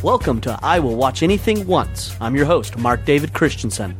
Welcome to I Will Watch Anything Once. I'm your host, Mark David Christensen.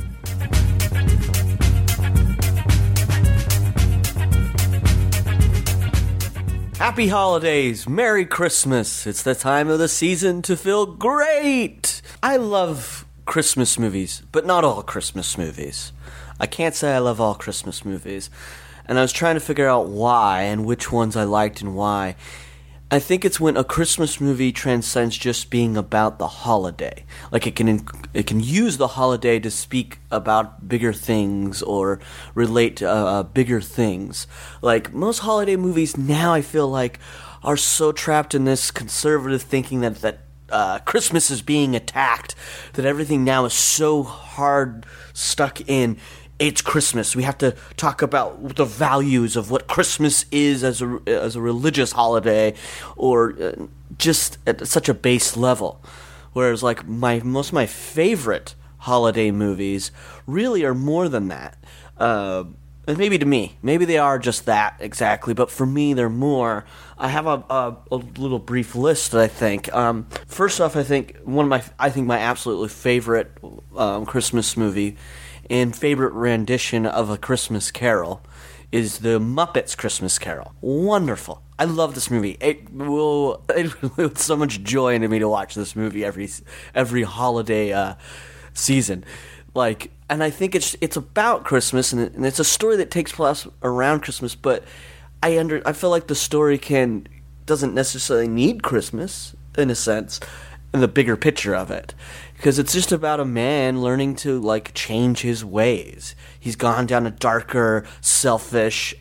Happy holidays! Merry Christmas! It's the time of the season to feel great! I love Christmas movies, but not all Christmas movies. I can't say I love all Christmas movies. And I was trying to figure out why and which ones I liked and why. I think it's when a Christmas movie transcends just being about the holiday. Like it can use the holiday to speak about bigger things or relate to bigger things. Like most holiday movies now, I feel like are so trapped in this conservative thinking that Christmas is being attacked, that everything now is so hard stuck in. It's Christmas. We have to talk about the values of what Christmas is as a religious holiday, or just at such a base level. Whereas, like most of my favorite holiday movies really are more than that. And maybe to me, maybe they are just that exactly. But for me, they're more. I have a little brief list that I think. First off, I think my absolutely favorite Christmas movie and favorite rendition of A Christmas Carol is the Muppets Christmas Carol. Wonderful. I love this movie. It with so much joy into me to watch this movie every holiday season. And I think it's about Christmas, and it's a story that takes place around Christmas, but I feel like the story doesn't necessarily need Christmas, in a sense, in the bigger picture of it. Because it's just about a man learning to, change his ways. He's gone down a darker, selfish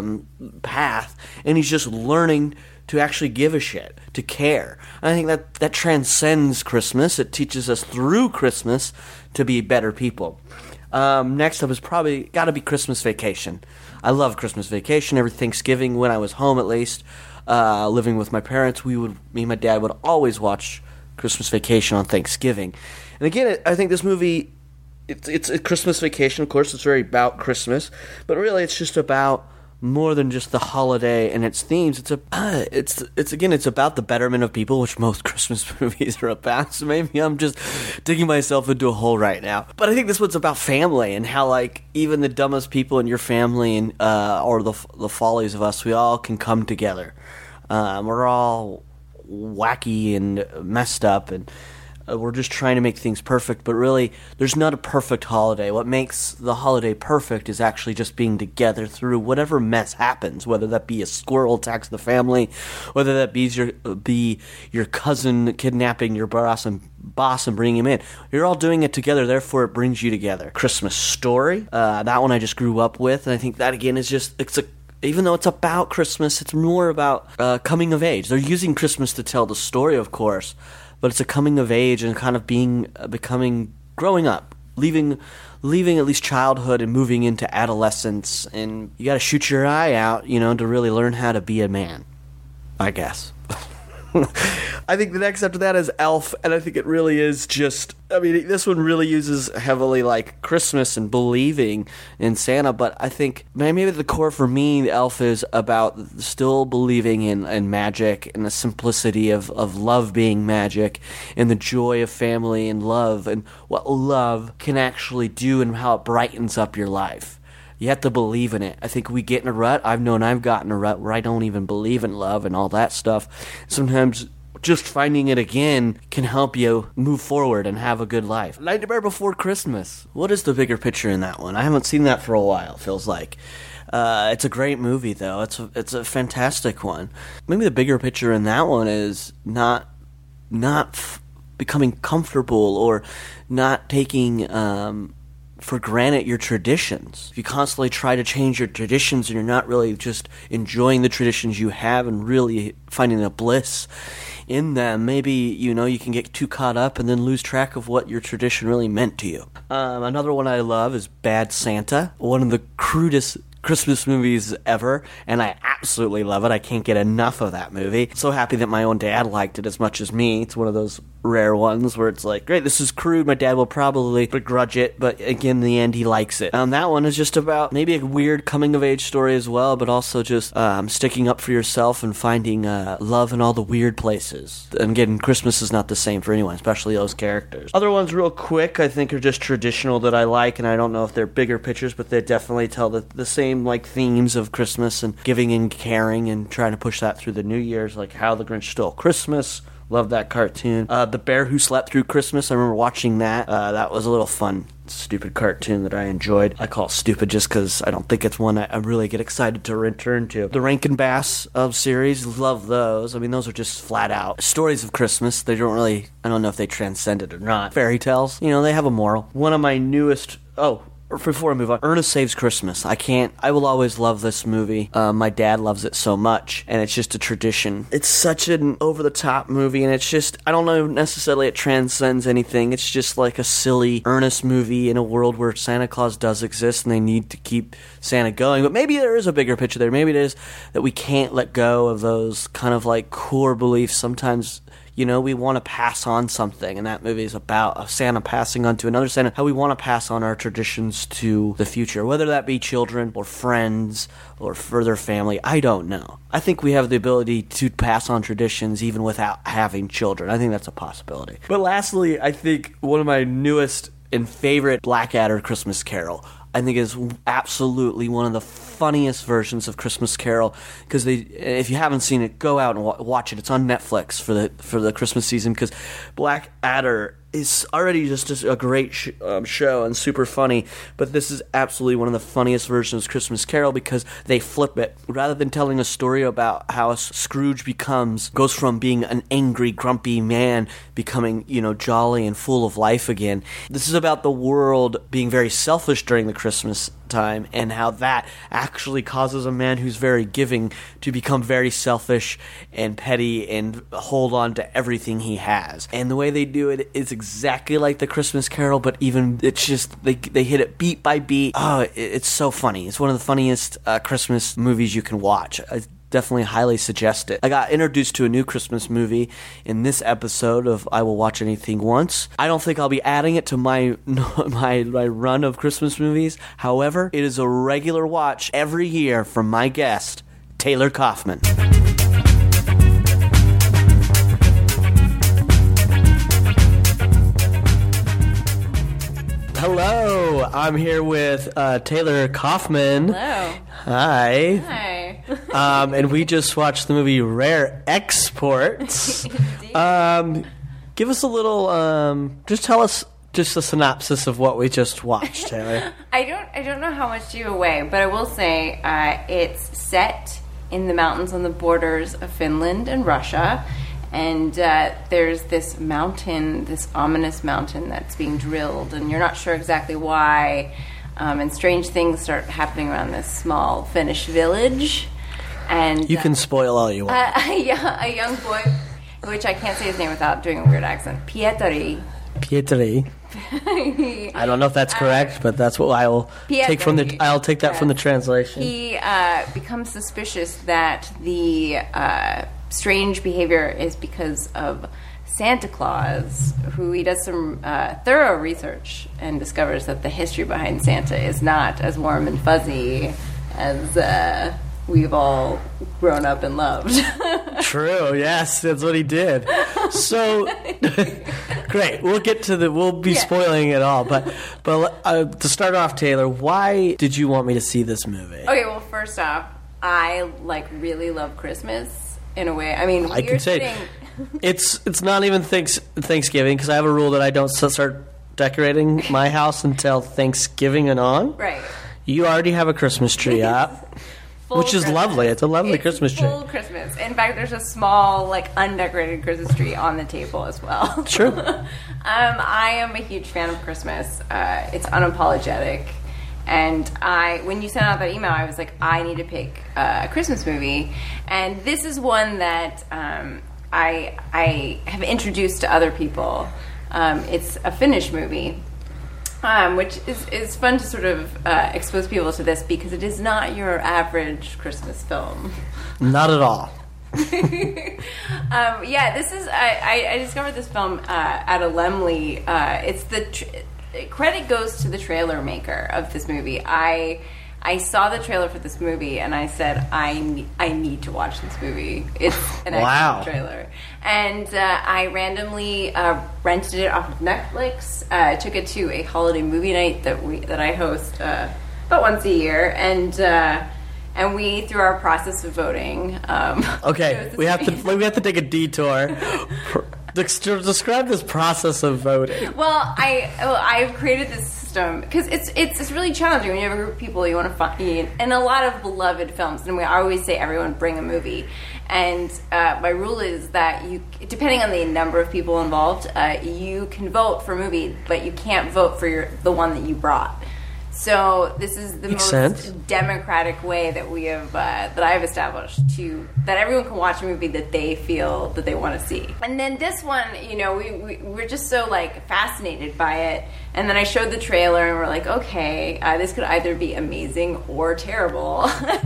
path, and he's just learning to actually give a shit, to care. And I think that transcends Christmas. It teaches us through Christmas to be better people. Next up is probably got to be Christmas Vacation. I love Christmas Vacation. Every Thanksgiving, when I was home at least, living with my parents, me and my dad would always watch Christmas Vacation on Thanksgiving. And again, I think this movie, it's a Christmas Vacation. Of course, it's very about Christmas, but really it's just about more than just the holiday and its themes. It's about the betterment of people, which most Christmas movies are about. So maybe I'm just digging myself into a hole right now. But I think this one's about family and how even the dumbest people in your family and or the follies of us, we all can come together. We're all wacky and messed up, and we're just trying to make things perfect, but really there's not a perfect holiday. What makes the holiday perfect is actually just being together through whatever mess happens, whether that be a squirrel attacks the family, whether that be your cousin kidnapping your boss and bringing him in. You're all doing it together, therefore it brings you together. Christmas Story, that one I just grew up with, and I think that again is just even though it's about Christmas, it's more about coming of age. They're using Christmas to tell the story, of course, but it's a coming of age and kind of growing up, leaving at least childhood and moving into adolescence. And you got to shoot your eye out, to really learn how to be a man, I guess. I think the next after that is Elf, and I think it really is this one really uses heavily Christmas and believing in Santa, but I think maybe at the core for me, Elf is about still believing in magic and the simplicity of love being magic and the joy of family and love and what love can actually do and how it brightens up your life. You have to believe in it. I think we get in a rut. I've gotten a rut where I don't even believe in love and all that stuff. Sometimes just finding it again can help you move forward and have a good life. Nightmare Before Christmas. What is the bigger picture in that one? I haven't seen that for a while, feels like. It's a great movie, though. It's a fantastic one. Maybe the bigger picture in that one is not becoming comfortable or not taking for granted your traditions. If you constantly try to change your traditions and you're not really just enjoying the traditions you have and really finding the bliss in them, maybe, you can get too caught up and then lose track of what your tradition really meant to you. Another one I love is Bad Santa, one of the crudest Christmas movies ever, and I absolutely love it. I can't get enough of that movie. So happy that my own dad liked it as much as me. It's one of those rare ones where it's like, great, this is crude. My dad will probably begrudge it, but again, in the end, he likes it. That one is just about maybe a weird coming-of-age story as well, but also just sticking up for yourself and finding love in all the weird places. And again, Christmas is not the same for anyone, especially those characters. Other ones real quick, I think, are just traditional that I like, and I don't know if they're bigger pictures, but they definitely tell the same like themes of Christmas and giving and caring and trying to push that through the New Year's, like How the Grinch Stole Christmas. Love that cartoon. The Bear Who Slept Through Christmas, I remember watching that. That was a little fun, stupid cartoon that I enjoyed. I call it stupid just because I don't think it's one I really get excited to return to. The Rankin Bass series, love those. I mean, those are just flat out stories of Christmas. They don't really, I don't know if they transcend it or not. Fairy tales, they have a moral. One of my newest, before I move on, Ernest Saves Christmas. I will always love this movie. My dad loves it so much, and it's just a tradition. It's such an over-the-top movie, and it's just, I don't know necessarily it transcends anything. It's just like a silly Ernest movie in a world where Santa Claus does exist, and they need to keep Santa going. But maybe there is a bigger picture there. Maybe it is that we can't let go of those kind of like core beliefs. Sometimes we want to pass on something, and that movie is about a Santa passing on to another Santa, how we want to pass on our traditions to the future, whether that be children or friends or further family. I don't know. I think we have the ability to pass on traditions even without having children. I think that's a possibility. But lastly, I think one of my newest and favorite Blackadder Christmas Carol, I think is absolutely one of the funniest versions of Christmas Carol, because if you haven't seen it, go out and watch it. It's on Netflix for the Christmas season, because Blackadder is already just a great show and super funny, but this is absolutely one of the funniest versions of Christmas Carol because they flip it. Rather than telling a story about how Scrooge goes from being an angry, grumpy man becoming, jolly and full of life again, this is about the world being very selfish during the Christmas time and how that actually causes a man who's very giving to become very selfish and petty and hold on to everything he has. And the way they do it is exactly like the Christmas Carol, but even it's just they hit it beat by beat. Oh, it's so funny. It's one of the funniest Christmas movies you can watch. I definitely highly suggest it. I got introduced to a new Christmas movie in this episode of I Will Watch Anything Once. I don't think I'll be adding it to my run of Christmas movies. However, it is a regular watch every year from my guest, Taylor Kaufman. Hello, I'm here with Taylor Kaufman. Hello. Hi. Hi. And we just watched the movie Rare Exports. Give us a little, just tell us just a synopsis of what we just watched, Taylor. I don't know how much to give away, but I will say it's set in the mountains on the borders of Finland and Russia. And there's this mountain, this ominous mountain that's being drilled, and you're not sure exactly why. And strange things start happening around this small Finnish village. And you can spoil all you want. A young boy, which I can't say his name without doing a weird accent, Pietari. I don't know if that's correct, but that's what I will take from the. I'll take that from the translation. He becomes suspicious that the strange behavior is because of Santa Claus, who he does some thorough research and discovers that the history behind Santa is not as warm and fuzzy as we've all grown up and loved. True, yes, that's what he did. So, great. We'll be spoiling it all. But to start off, Taylor, why did you want me to see this movie? Okay, well, first off, I really love Christmas in a way. I mean, I can say it's not even Thanksgiving, because I have a rule that I don't start decorating my house until Thanksgiving and on. Right. You already have a Christmas tree up. Which is Christmas. Lovely. It's a lovely Christmas tree. Full Christmas. In fact, there's a small, undecorated Christmas tree on the table as well. Sure. I am a huge fan of Christmas. It's unapologetic. And when you sent out that email, I was like, I need to pick a Christmas movie. And this is one that I have introduced to other people. It's a Finnish movie. which is fun to sort of expose people to this because it is not your average Christmas film. Not at all. This is. I discovered this film at a Lemley. It's credit goes to the trailer maker of this movie. I saw the trailer for this movie and I said, I need to watch this movie. It's an excellent trailer. And I randomly rented it off of Netflix. Took it to a holiday movie night that I host about once a year. And we, through our process of voting... okay, we have to take a detour. Describe this process of voting. Well, I've created this system because it's really challenging when you have a group of people you want to find, and a lot of beloved films. And I always say, everyone bring a movie. And my rule is that you, depending on the number of people involved, you can vote for a movie, but you can't vote for the one that you brought. So this is the most democratic way that we have that I've established that everyone can watch a movie that they feel that they want to see. And then this one, we're just so like fascinated by it. And then I showed the trailer and we're like, okay, this could either be amazing or terrible.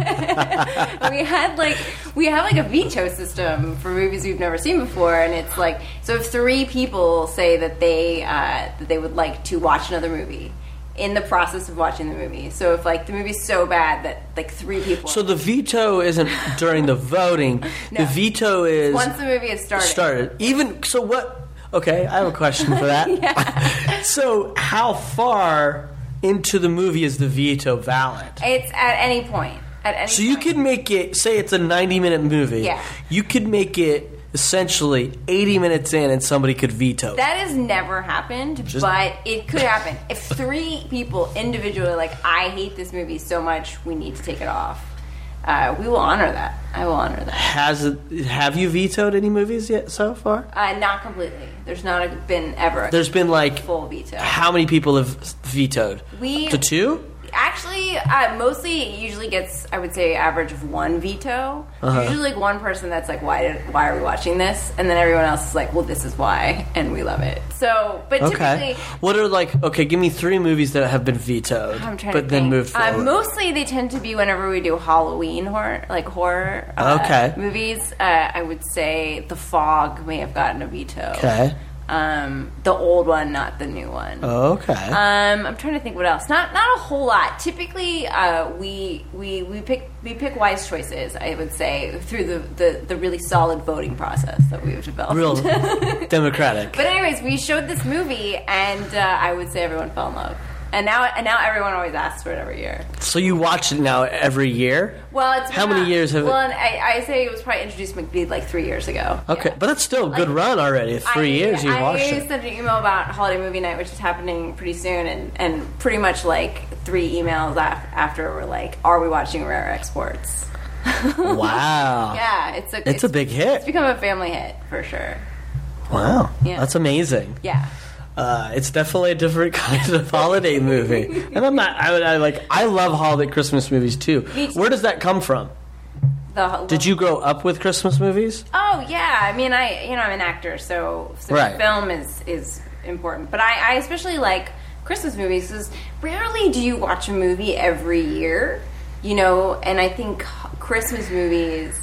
we have like a veto system for movies we've never seen before, and it's like, so if 3 people say that they would like to watch another movie in the process of watching the movie. So if like the movie's so bad that like 3 people... So the veto isn't during the voting. No. The veto is... once the movie has started. So what... Okay, I have a question for that. Yeah. So how far into the movie is the veto valid? It's at any point. So you could make it... Say it's a 90-minute movie. Yeah. You could make it essentially 80 minutes in and somebody could veto. That has never happened, but it could happen. If 3 people individually like, I hate this movie so much, we need to take it off. We will honor that. I will honor that. Have you vetoed any movies yet so far? Not completely. There's not been ever. There's been like full veto. How many people have vetoed? Up to 2? Actually, mostly it usually gets, I would say, average of 1 veto. Usually like one person that's like, why are we watching this? And then everyone else is like, well, this is why, and we love it. So, but typically... What are give me 3 movies that have been vetoed, I'm trying but to then think. moved forward. Mostly they tend to be whenever we do Halloween horror movies. I would say The Fog may have gotten a veto. Okay. The old one, not the new one. Okay. I'm trying to think what else. Not a whole lot. Typically, we pick wise choices, I would say, through the really solid voting process that we've developed. Real democratic. But anyways, we showed this movie, and I would say everyone fell in love. And now everyone always asks for it every year. So you watch it now every year? Well, it's how many years have it? Well, I say it was probably introduced maybe like 3 years ago. Okay, yeah. But that's still a good run already. 3 years you watched it. I sent an email about Holiday Movie Night, which is happening pretty soon, and pretty much like 3 emails after were like, "Are we watching Rare Exports?" Wow. Yeah, it's a big hit. It's become a family hit for sure. Wow. Yeah. That's amazing. Yeah. It's definitely a different kind of holiday movie, and I love holiday Christmas movies too. Where does that come from? Did you grow up with Christmas movies? Oh yeah, I mean I'm an actor, so right. Film is important, but I especially like Christmas movies because rarely do you watch a movie every year, and I think Christmas movies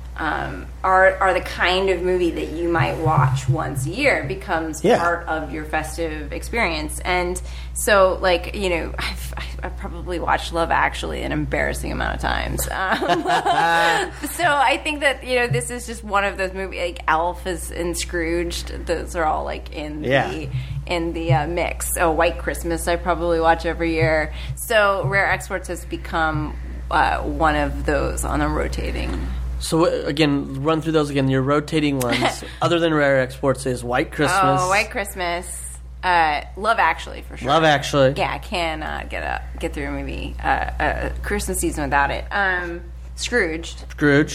are the kind of movie that you might watch once a year. It becomes part of your festive experience. And so, I've probably watched Love Actually an embarrassing amount of times. So I think that, this is just one of those movies, like Elf and Scrooged, those are all like in the mix. So White Christmas I probably watch every year. So Rare Exports has become one of those on a rotating... So again, run through those again. Your rotating ones, other than Rare Exports, is White Christmas. Oh, White Christmas. Love Actually, for sure. Love Actually. Yeah, I cannot get through a movie, Christmas season without it. Scrooged.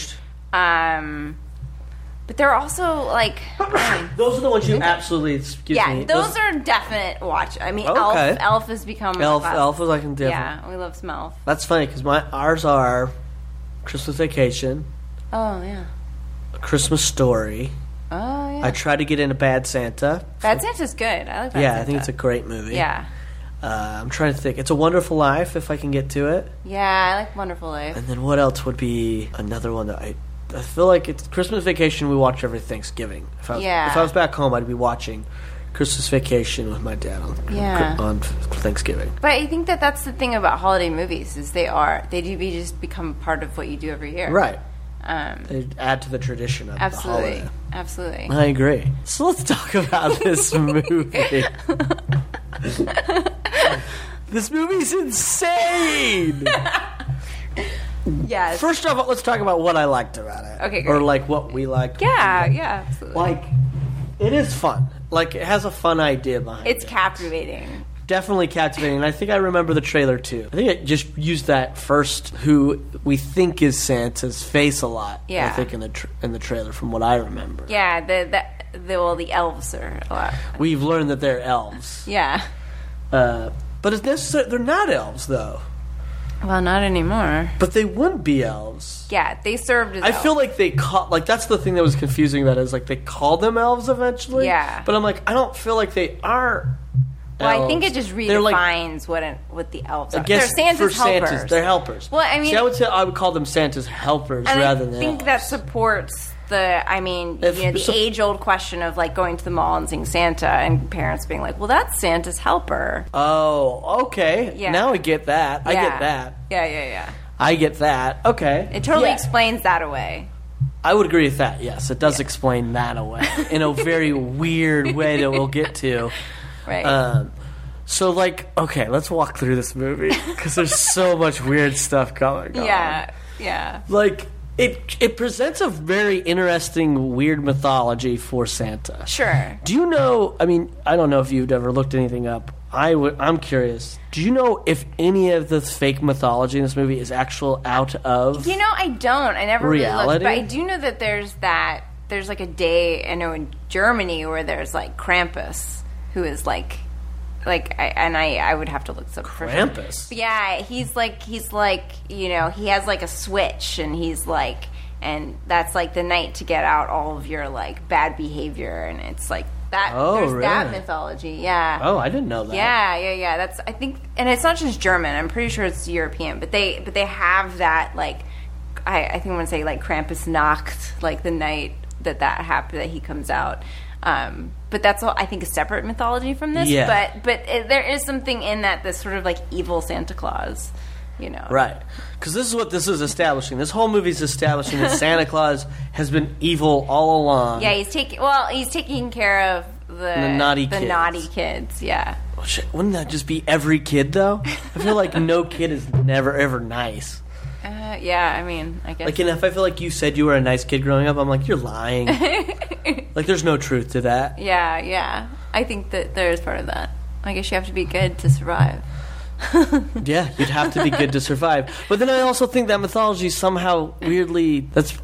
But they're also like... those are the ones you absolutely... those are definite watch. I mean, Elf has become... Elf is like different. Yeah, we love some Elf. That's funny, because ours are Christmas Vacation... Oh, yeah. A Christmas Story. Oh, yeah. I tried to get into Bad Santa. Bad Santa's good. I like Bad Santa. Yeah, I think it's a great movie. Yeah. I'm trying to think. It's a Wonderful Life, if I can get to it. Yeah, I like Wonderful Life. And then what else would be another one that I feel like it's Christmas Vacation we watch every Thanksgiving. If I was back home, I'd be watching Christmas Vacation with my dad on Thanksgiving. But I think that's the thing about holiday movies is they do just become part of what you do every year. Right. They add to the tradition of the holiday. Absolutely. I agree. So let's talk about this movie. This movie's insane! Yes. First off, let's talk about what I liked about it. Okay, great. Or, like, what we liked. Yeah, absolutely. Like, it is fun. Like, it has a fun idea behind it. It's captivating. Definitely captivating. And I think I remember the trailer, too. I think it just used that first, who we think is Santa's face a lot. Yeah. I think in the trailer, from what I remember. Yeah, the elves are a lot. We've learned that they're elves. Yeah. But they're not elves, though. Well, not anymore. But they wouldn't be elves. Yeah, they served as I elves. feel like that's the thing that was confusing about it, is like they called them elves eventually. Yeah. But I'm like, I don't feel like they are Well, elves. I think it just redefines what the elves are. I guess They're Santa's for helpers. Santa's, they're helpers. Well, I mean, See, I would call them Santa's helpers and rather I than think elves. that supports the age-old question of like going to the mall and seeing Santa and parents being like, well, that's Santa's helper. Oh, okay. Yeah. Now I get that. I get that. Yeah. I get that. Okay. It totally Yeah. explains that away. I would agree with that. Yes, it does explain that away in a very weird way that we'll get to. Right. So, like, okay, let's walk through this movie because there's so much weird stuff going on. Yeah. Like, it presents a very interesting, weird mythology for Santa. Sure. Do you know, I mean, I don't know if you've ever looked anything up. I'm curious. Do you know if any of the fake mythology in this movie is actual out of I don't. I never reality? really looked. But I do know that there's like a day, I know in Germany, where there's like Krampus, who is I would have to look this up for sure. Krampus? Yeah, he's like, he has like a switch, and he's like, and that's like the night to get out all of your like bad behavior, and it's like that. Oh, there's really? that mythology, yeah. Oh, I didn't know that. Yeah. That's, I think, and it's not just German. I'm pretty sure it's European, but they have that, like, I think I want to say like Krampusnacht, like the night that happened, that he comes out. But that's all, I think, a separate mythology from this. Yeah. But there is something in that, this sort of like evil Santa Claus, Right. Because this is what this is establishing. This whole movie is establishing that Santa Claus has been evil all along. Yeah, he's taking care of the naughty kids. Yeah. Oh, shit. Wouldn't that just be every kid, though? I feel like no kid is never, ever nice. Yeah, I mean, I guess. Like, and if I feel like you said you were a nice kid growing up, I'm like, you're lying. Like, there's no truth to that. Yeah. I think that there is part of that. I guess you have to be good to survive. Yeah, you'd have to be good to survive. But then I also think that mythology somehow weirdly... That's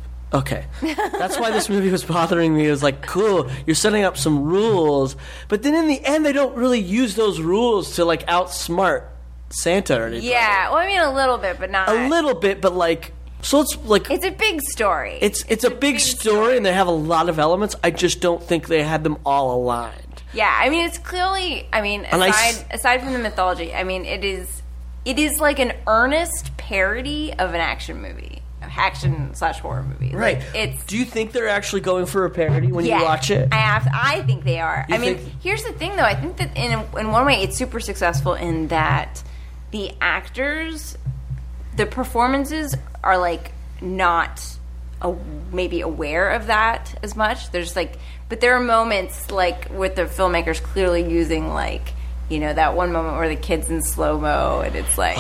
why this movie was bothering me. It was like, cool, you're setting up some rules. But then in the end, they don't really use those rules to, like, outsmart Santa or anything. Yeah, well, I mean, a little bit, but not... A little bit, but, like... So it's like... It's a big story. It's a big story, and they have a lot of elements. I just don't think they had them all aligned. Yeah, I mean, it's clearly... I mean, aside from the mythology, I mean, it is like an earnest parody of an action movie. Action/horror movie. Right. Like, do you think they're actually going for a parody when you watch it? I think they are. Here's the thing, though. I think that in one way, it's super successful in that the actors, the performances are like not maybe aware of that as much. There's like, but there are moments like with the filmmakers clearly using like, that one moment where the kid's in slow-mo and it's like,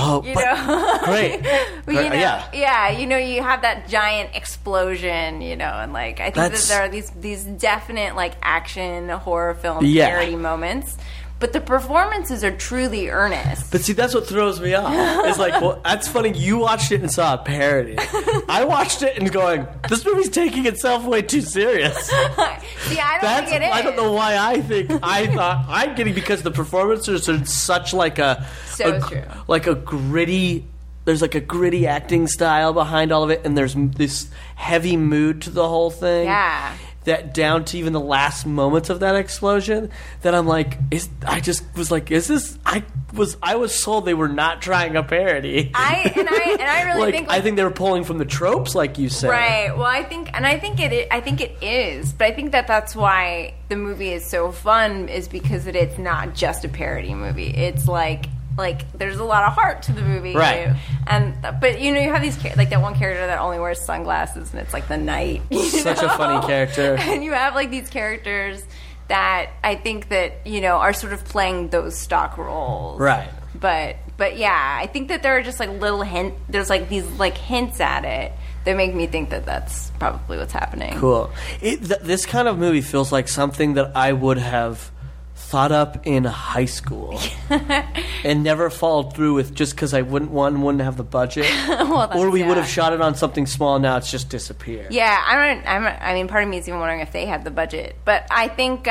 great. Yeah, you have that giant explosion, and like, I think that there are these definite like action horror film parody moments. But the performances are truly earnest. But see, that's what throws me off. It's like, well, that's funny. You watched it and saw a parody. I watched it and going, this movie's taking itself way too serious. See, I don't think it is. I don't know why I thought I'm getting, because the performances are such like a true. Like a gritty there's like a gritty acting style behind all of it, and there's this heavy mood to the whole thing. Yeah. That down to even the last moments of that explosion, that I'm like, I just was like, is this? I was sold they were not trying a parody. I really like, think I think they were pulling from the tropes, like you said. Right. Well, I think it is, but I think that's why the movie is so fun, is because it's not just a parody movie. It's like there's a lot of heart to the movie, right? But you have these like that one character that only wears sunglasses, and it's like the night. Such a funny character. And you have like these characters that I think that are sort of playing those stock roles, right? But yeah, I think that there are just like little there's like these like hints at it that make me think that that's probably what's happening. Cool. This kind of movie feels like something that I would have thought up in high school and never followed through with, just because I wouldn't have the budget, or we would have shot it on something small. Now it's just disappeared. Yeah, I mean, part of me is even wondering if they had the budget, but I think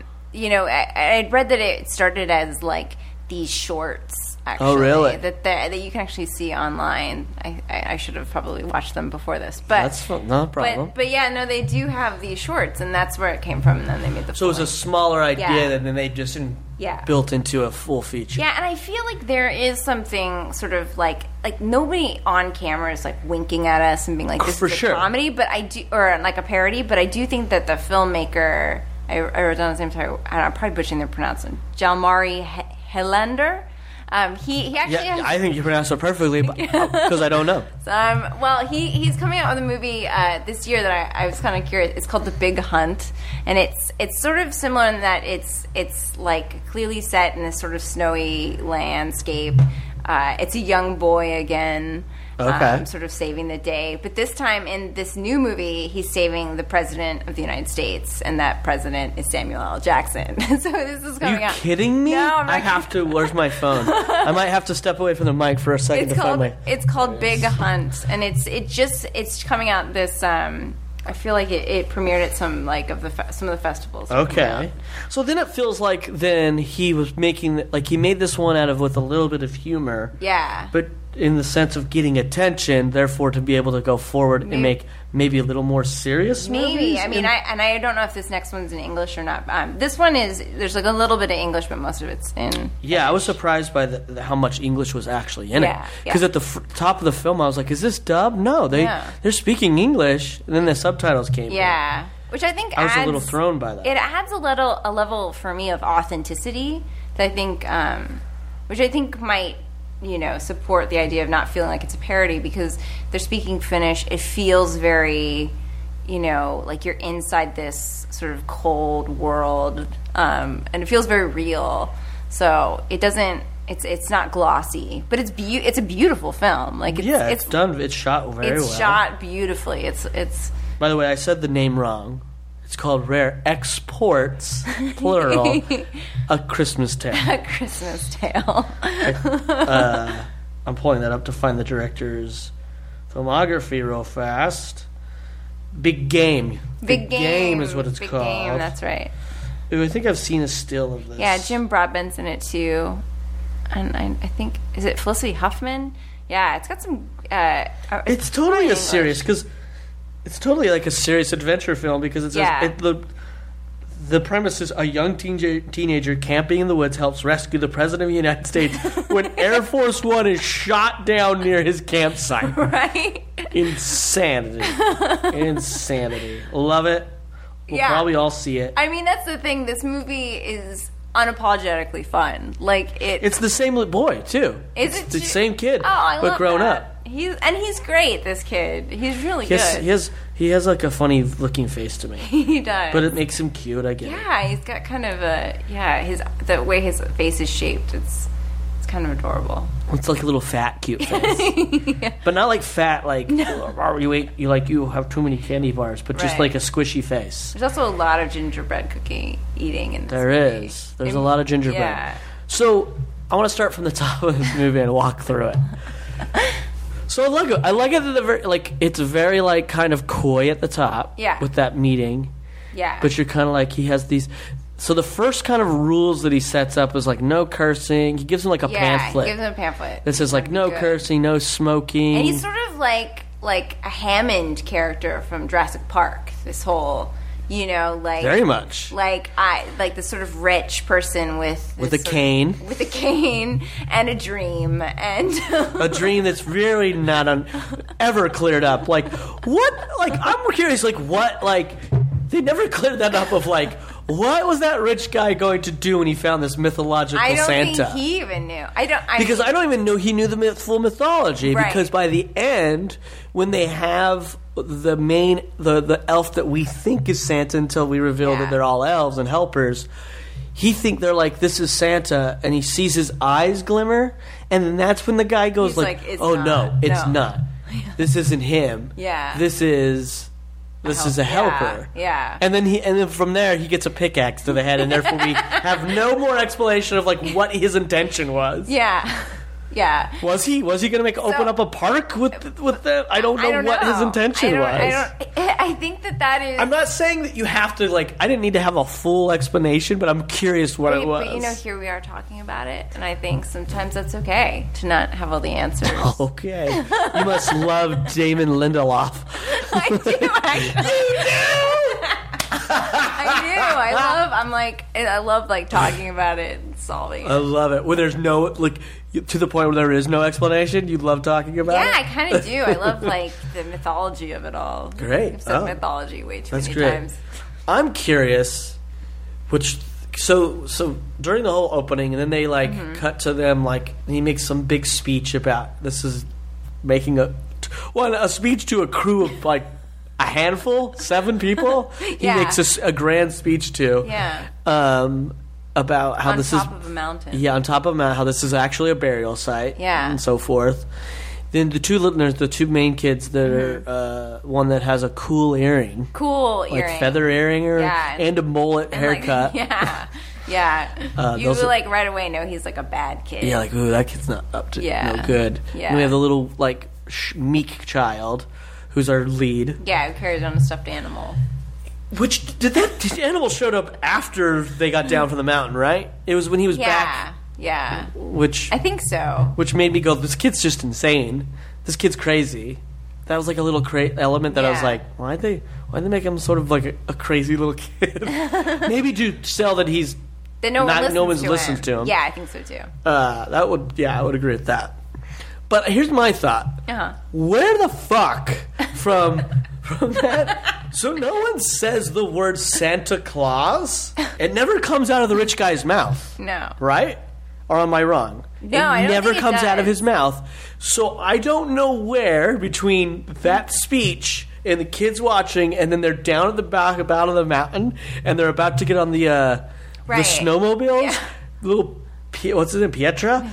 I'd read that it started as like these shorts. Actually, oh, really? That you can actually see online. I should have probably watched them before this, but that's not a problem. But yeah, no, they do have these shorts, and that's where it came from. And then they made the. So it was a smaller idea, yeah. and then they just built into a full feature. Yeah, and I feel like there is something sort of like nobody on camera is like winking at us and being like, "This is a comedy," but I do, or like a parody. But I do think that the filmmaker, I wrote down his name. Sorry, I'm probably butchering the pronouncement. Jalmari Helander. He actually has, I think you pronounced it perfectly, because I don't know. Well, he's coming out with a movie this year that I was kind of curious. It's called The Big Hunt, and it's sort of similar in that it's like clearly set in this sort of snowy landscape. It's a young boy again. Okay. Sort of saving the day. But this time in this new movie, he's saving the President of the United States, and that president is Samuel L. Jackson. So this is coming out. Are you kidding me? No, I'm not. I have to. Where's my phone? I might have to step away from the mic for a second find my... It's called Big Hunt, and it's coming out this... I feel like it premiered at some of the festivals. Okay. So then it feels like he was making... he made this one with a little bit of humor. Yeah. But in the sense of getting attention, therefore to be able to go forward and make maybe a little more serious movies? Maybe. I mean, I don't know if this next one's in English or not. This one there's a little bit of English, but most of it's in... Yeah, I was surprised by how much English was actually in it. Because at the top of the film, I was like, is this dubbed? No, they're speaking English, and then the subtitles came in. Which I think I was a little thrown by that. It adds a level for me of authenticity that I think, which I think might... support the idea of not feeling like it's a parody, because they're speaking Finnish. It feels very, like you're inside this sort of cold world, and it feels very real. So it doesn't. It's not glossy, but it's a beautiful film. It's done. It's shot very well. It's shot beautifully. It's. By the way, I said the name wrong. It's called Rare Exports, plural, A Christmas Tale. A Christmas Tale. I'm pulling that up to find the director's filmography real fast. Big Game. Big Game is what it's Big called. Game, that's right. Ooh, I think I've seen a still of this. Yeah, Jim Broadbent's in it too. And I think, is it Felicity Huffman? Yeah, it's got some... it's totally a serious, because... It's totally like a serious adventure film, because the premise is a young teenager camping in the woods helps rescue the President of the United States when Air Force One is shot down near his campsite. Right? Insanity. Love it. We'll probably all see it. I mean, that's the thing. This movie is unapologetically fun. It's the same boy too. It's the same kid, but grown up. He's great. This kid, he's really good. He has like a funny looking face to me. He does, but it makes him cute. I guess. Yeah, he's got kind of the way his face is shaped. It's kind of adorable. It's like a little fat, cute face, but not like fat. You have too many candy bars, but just like a squishy face. There's also a lot of gingerbread cookie eating in this movie. There's a lot of gingerbread. Yeah. So I want to start from the top of this movie and walk through it. So I like it. I like it that it's very kind of coy at the top. Yeah. With that meeting. Yeah. But you're kind of he has these. So the first kind of rules that he sets up is like no cursing. He gives him like a pamphlet. He gives him a pamphlet. That says like no Good. cursing, no smoking. And he's sort of like a Hammond character from Jurassic Park. This whole, like very much like this sort of rich person with a cane, and a dream and a dream that's really not ever cleared up. Like what? Like I'm curious. Like what? Like they never cleared that up. Of like. What was that rich guy going to do when he found this mythological Santa? I don't think he even knew. I don't even know he knew the full mythology. Right. Because by the end, when they have the elf that we think is Santa until we reveal that they're all elves and helpers, they're like, this is Santa, and he sees his eyes glimmer, and then that's when the guy goes oh no, it's not. This isn't him. Yeah. This is a helper. Yeah. And then from there he gets a pickaxe to the head, and therefore we have no more explanation of like what his intention was. Yeah. Yeah. Was he going to open up a park with the I don't know what his intention was. I think that is. I'm not saying that you have to I didn't need to have a full explanation, but I'm curious what it was. But here we are talking about it, and I think sometimes that's okay to not have all the answers. Okay. You must love Damon Lindelof. I do. I love talking about it and solving it. I love it. Where there's no to the point where there is no explanation. You love talking about it. Yeah, I kind of do. I love the mythology of it all. Great. I've said mythology way too many great. times. I'm curious, so during the whole opening, and then they cut to them he makes some big speech about this is making a speech to a crew of a handful, 7 people. He makes a grand speech to. Yeah. About how this is on top of a mountain. Yeah, on top of a mountain. How this is actually a burial site. Yeah. And so forth. Then the two main kids that are one that has a cool earring. Feather earring and a mullet haircut. Yeah. You right away know he's a bad kid. Yeah, ooh, that kid's not up to no good. Yeah. And we have the little meek child who's our lead. Yeah, who carries on a stuffed animal. Which the animal showed up after they got down from the mountain, right? It was when he was back. Yeah. Which I think so. Which made me go, this kid's just insane. This kid's crazy. That was a little element that I was like, why'd they make him sort of a crazy little kid? Maybe to sell that he's that no one listens to him. Yeah, I think so too. I would agree with that. But here's my thought. Where the fuck from that? So no one says the word Santa Claus? It never comes out of the rich guy's mouth. No. Right? Or am I wrong? No, I don't never think comes it does. out of his mouth. So I don't know where between that speech and the kids watching, and then they're down at the back about of the mountain, and they're about to get on the snowmobiles. Yeah. Little what's his name? Pietra,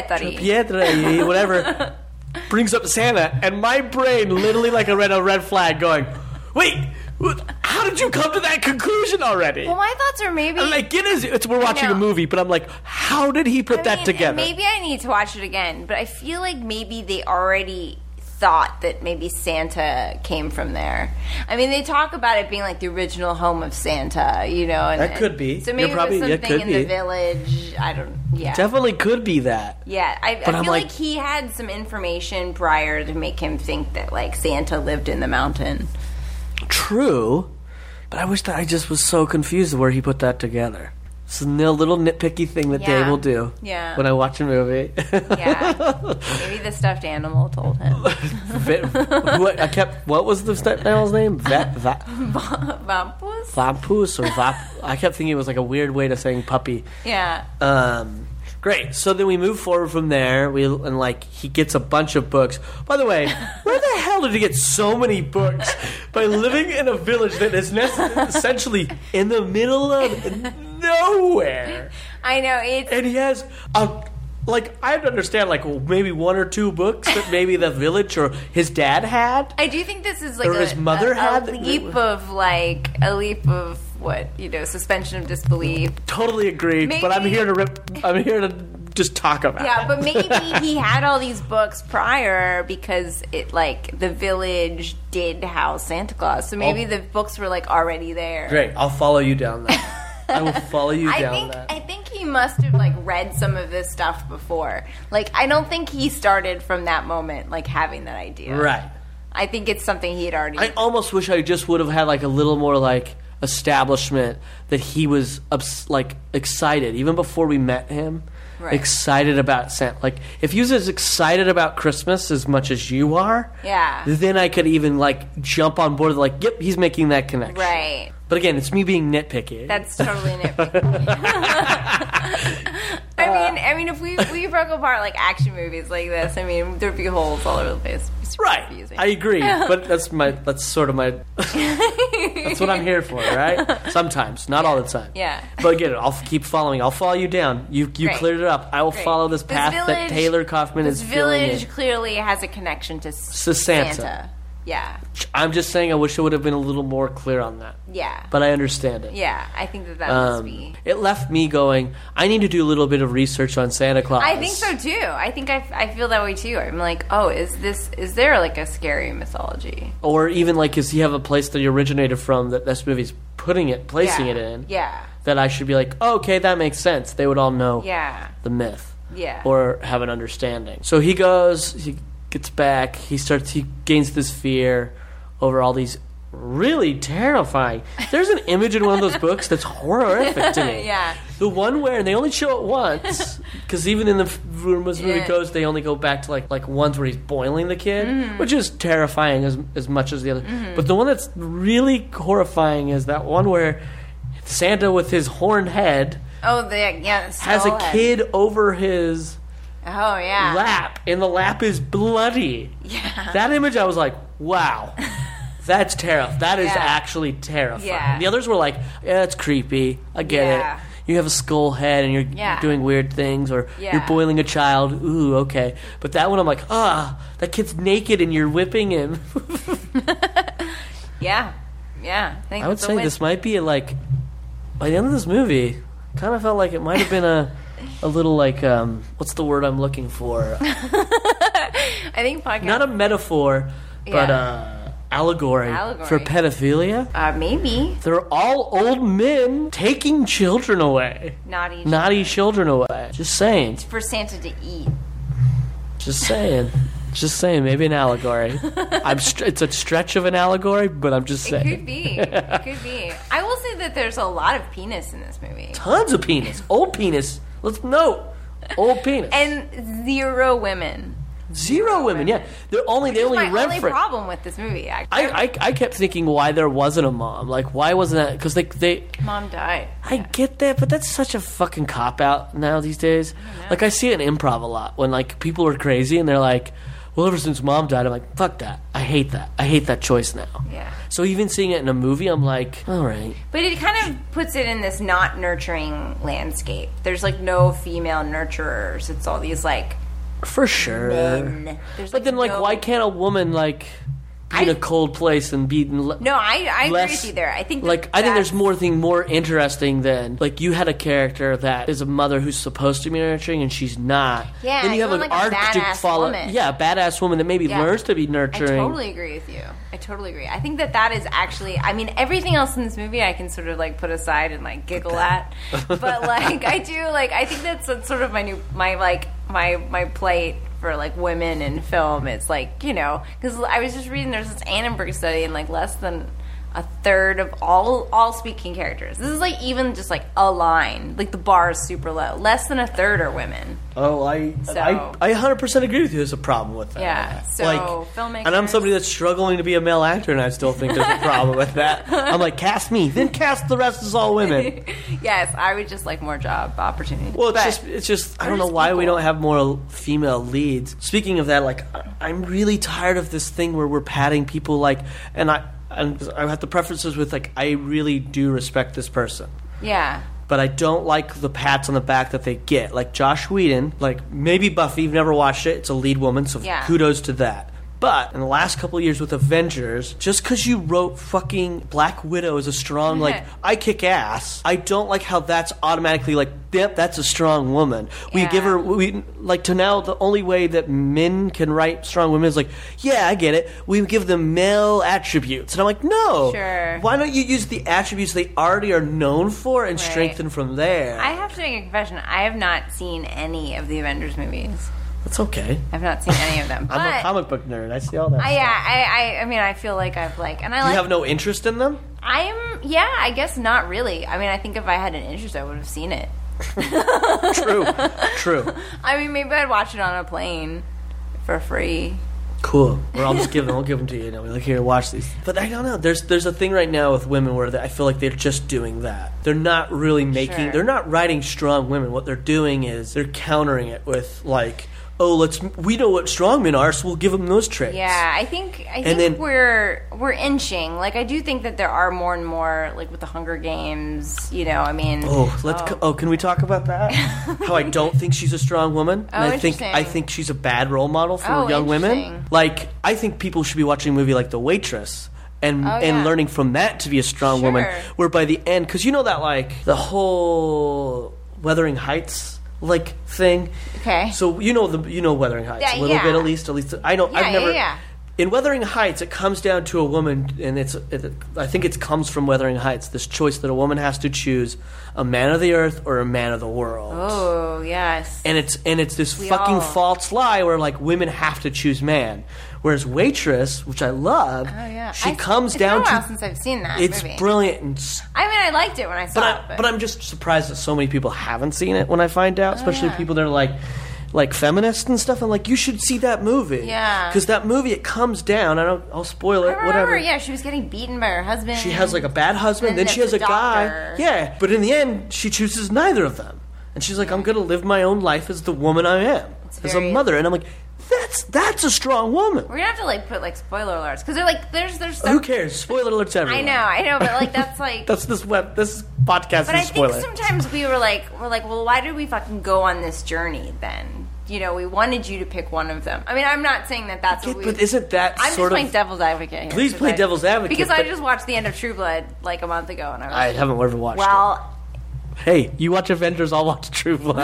whatever. Brings up Santa, and my brain literally a red flag, going, "Wait, how did you come to that conclusion already?" Well, my thoughts are maybe we're watching a movie, but I'm like, how did he put that together? Maybe I need to watch it again, but I feel like maybe they already thought that maybe Santa came from there. I mean, they talk about it being the original home of Santa, and that could be. So maybe it was something in the village. I don't. Yeah, definitely could be that. Yeah, I feel like he had some information prior to make him think that Santa lived in the mountain. True, but I wish that I just was so confused where he put that together. It's a little nitpicky thing that Dave will do when I watch a movie. Yeah, maybe the stuffed animal told him. What was the stuffed animal's name? Vampus? Vampus or I kept thinking it was a weird way to saying puppy. Yeah. Great. So then we move forward from there. He gets a bunch of books. By the way, where the hell did he get so many books? By living in a village that is essentially in the middle of nowhere. I know and he has I have to understand maybe 1 or 2 books that maybe the village or his dad had. I do think this is or his mother had a leap of what, suspension of disbelief. Totally agreed. Maybe, but I'm here to just talk about it. Yeah, but maybe he had all these books prior because the village did house Santa Claus. So maybe the books were already there. Great. I'll follow you down there. I will follow you down that. I think he must have like read some of this stuff before. Like, I don't think he started from that moment like having that idea. Right. I think it's something he had already. I almost wish I just would have had like a little more like establishment that he was like excited even before we met him. Right. Excited about Santa. Like, if he was as excited about Christmas as much as you are, Yeah. then I could even like jump on board. Like, yep, he's making that connection. Right. But again, it's me being nitpicky. That's totally nitpicky. I mean, if we broke apart like action movies like this, I mean, there'd be holes all over the place. It's right. confusing. I agree, but that's sort of my. That's what I'm here for, right? Sometimes, not all the time. Yeah. But again, I'll keep following. I'll follow you down. You Great. cleared it up. I will Great. follow this path that Taylor Kaufman is filling in. This village clearly has a connection to Santa. Yeah. I'm just saying I wish I would have been a little more clear on that. Yeah. But I understand it. Yeah, I think that must be. It left me going, I need to do a little bit of research on Santa Claus. I think so too. I think I feel that way too. I'm like, oh, is there like a scary mythology? Or even like, does he have a place that he originated from that this movie's placing it in? Yeah. That I should be like, oh, okay, that makes sense. They would all know Yeah. the myth. Yeah. Or have an understanding. So he goes, he gets back, he gains this fear over all these really terrifying. There's an image in one of those books that's horrific to me. Yeah. The one where they only show it once, because even in the room as the movie Yeah. goes, they only go back to like ones where he's boiling the kid, which is terrifying as much as the other. But the one that's really horrifying is that one where Santa with his horned head Oh, the has a kid over his Oh yeah. lap, and the lap is bloody. Yeah. That image, I was like, wow. That's terrifying. That is Yeah. actually terrifying. Yeah. The others were like, yeah, it's creepy. I get Yeah. it. You have a skull head and you're Yeah. doing weird things, or Yeah. you're boiling a child. Ooh, okay. But that one, I'm like, that kid's naked and you're whipping him. Yeah. Yeah. I would say this might be by the end of this movie, kind of felt like it might have been a little like, what's the word I'm looking for? I think podcast. Not a metaphor, but allegory for pedophilia. Maybe They're all old men taking children away. naughty Children away. Just saying. for Santa to eat. Just saying. Just saying. Maybe an allegory. It's a stretch of an allegory, but I'm just saying. It could be. It could be. I will say that there's a lot of penis in this movie. Tons of penis. Old penis. Let's note. Old penis. And 0 women. 0 women. Yeah. They only My only reference. problem with this movie, actually. I kept thinking why there wasn't a mom. Like, why wasn't that? Because they Mom died. I get that, but that's such a fucking cop-out now these days. Like, I see it in improv a lot when, like, people are crazy and they're like, well, ever since Mom died, I'm like, fuck that. I hate that. I hate that choice now. Yeah. So even seeing it in a movie, I'm like, all right. But it kind of puts it in this not nurturing landscape. There's, like, no female nurturers. It's all these, like, For sure. men. There's, But then, like, no... why can't a woman, like, be in a cold place and be... No, I agree with you there. I think Like, I think there's more interesting than, like, you had a character that is a mother who's supposed to be nurturing and she's not. Yeah, then you have you an want, like, a arc to badass follow. woman. Yeah, a badass woman that maybe Yeah. learns to be I nurturing. totally agree with you. I totally agree. I think that is actually... I mean, everything else in this movie I can sort of, like, put aside and, like, giggle at. But, like, I do, like... I think that's sort of my plight for, like, women in film. It's like, you know... Because I was just reading, there's this Annenberg study, and, like, less than a third of all speaking characters. This is, like, even just, like, a line. Like, the bar is super low. Less than a third are women. Oh, I 100% agree with you. There's a problem with that. Yeah, so filmmakers... And I'm somebody that's struggling to be a male actor, and I still think there's a problem with that. I'm like, cast me, then cast the rest as all women. Yes, I would just like more job opportunities. Well, it's just I don't know why we don't have more female leads. Speaking of that, like, I'm really tired of this thing where we're patting people like, and I have to preface this with, like, I really do respect this person. Yeah. But I don't like the pats on the back that they get. Like Josh Whedon, like, maybe Buffy, you've never watched it, it's a lead woman, so Yeah. kudos to that. But in the last couple of years with Avengers, just because you wrote fucking Black Widow as a strong, like, I kick ass, I don't like how that's automatically like, yep, that's a strong woman. We give her, to now, the only way that men can write strong women is like, yeah, I get it. We give them male attributes. And I'm like, no. Sure. Why don't you use the attributes they already are known for and strengthen from there? I have to make a confession. I have not seen any of the Avengers movies. That's okay. I've not seen any of them. But I'm a comic book nerd. I see all that stuff. I mean, I feel like I've and I like. You have no interest in them? I guess not really. I mean, I think if I had an interest, I would have seen it. True. I mean, maybe I'd watch it on a plane for free. Cool. Or I'll give them to you. Be like, here, watch these. But I don't know. There's a thing right now with women where I feel like they're just doing that. They're not really making. They're not writing strong women. What they're doing is they're countering it with like, oh, we know what strong men are, so we'll give them those traits. Yeah, I think we're inching. Like, I do think that there are more and more, like with the Hunger Games. I mean. Can we talk about that? How I don't think she's a strong woman. And I think she's a bad role model for young women. Like, I think people should be watching a movie like The Waitress. And learning from that to be a strong woman. Where by the end, because you know that like the whole Wuthering Heights like thing. Okay. So you know Wuthering Heights a little bit at least. I know. I've never. Yeah. In Wuthering Heights, it comes down to a woman, and I think it comes from Wuthering Heights. This choice that a woman has to choose: a man of the earth or a man of the world. Oh yes. And it's this false lie where like women have to choose man. Whereas Waitress, which I love, she comes down to. It's been a while since I've seen that. It's movie. Brilliant. I mean, I liked it when I saw it. But I'm just surprised that so many people haven't seen it when I find out, especially people that are like feminists and stuff. I'm like, you should see that movie. Yeah. Because that movie, it comes down. I'll spoil it. I remember, whatever. Yeah, she was getting beaten by her husband. She has like a bad husband. Then she has a guy. Yeah. But in the end, she chooses neither of them. And she's like, I'm going to live my own life as the woman I am, as a mother. And I'm like, that's a strong woman. We're gonna have to like put like spoiler alerts because they're like there's stuff. Who cares? Spoiler alerts everywhere. I know, but like that's like this podcast. But is spoiler. I think sometimes we're like, well, why did we fucking go on this journey then? We wanted you to pick one of them. I mean, I'm not saying that's what we. But isn't that I'm just playing devil's advocate here. Please play devil's advocate because I just watched the end of True Blood like a month ago, and I haven't ever watched it. Hey, you watch Avengers, I'll watch True Blood.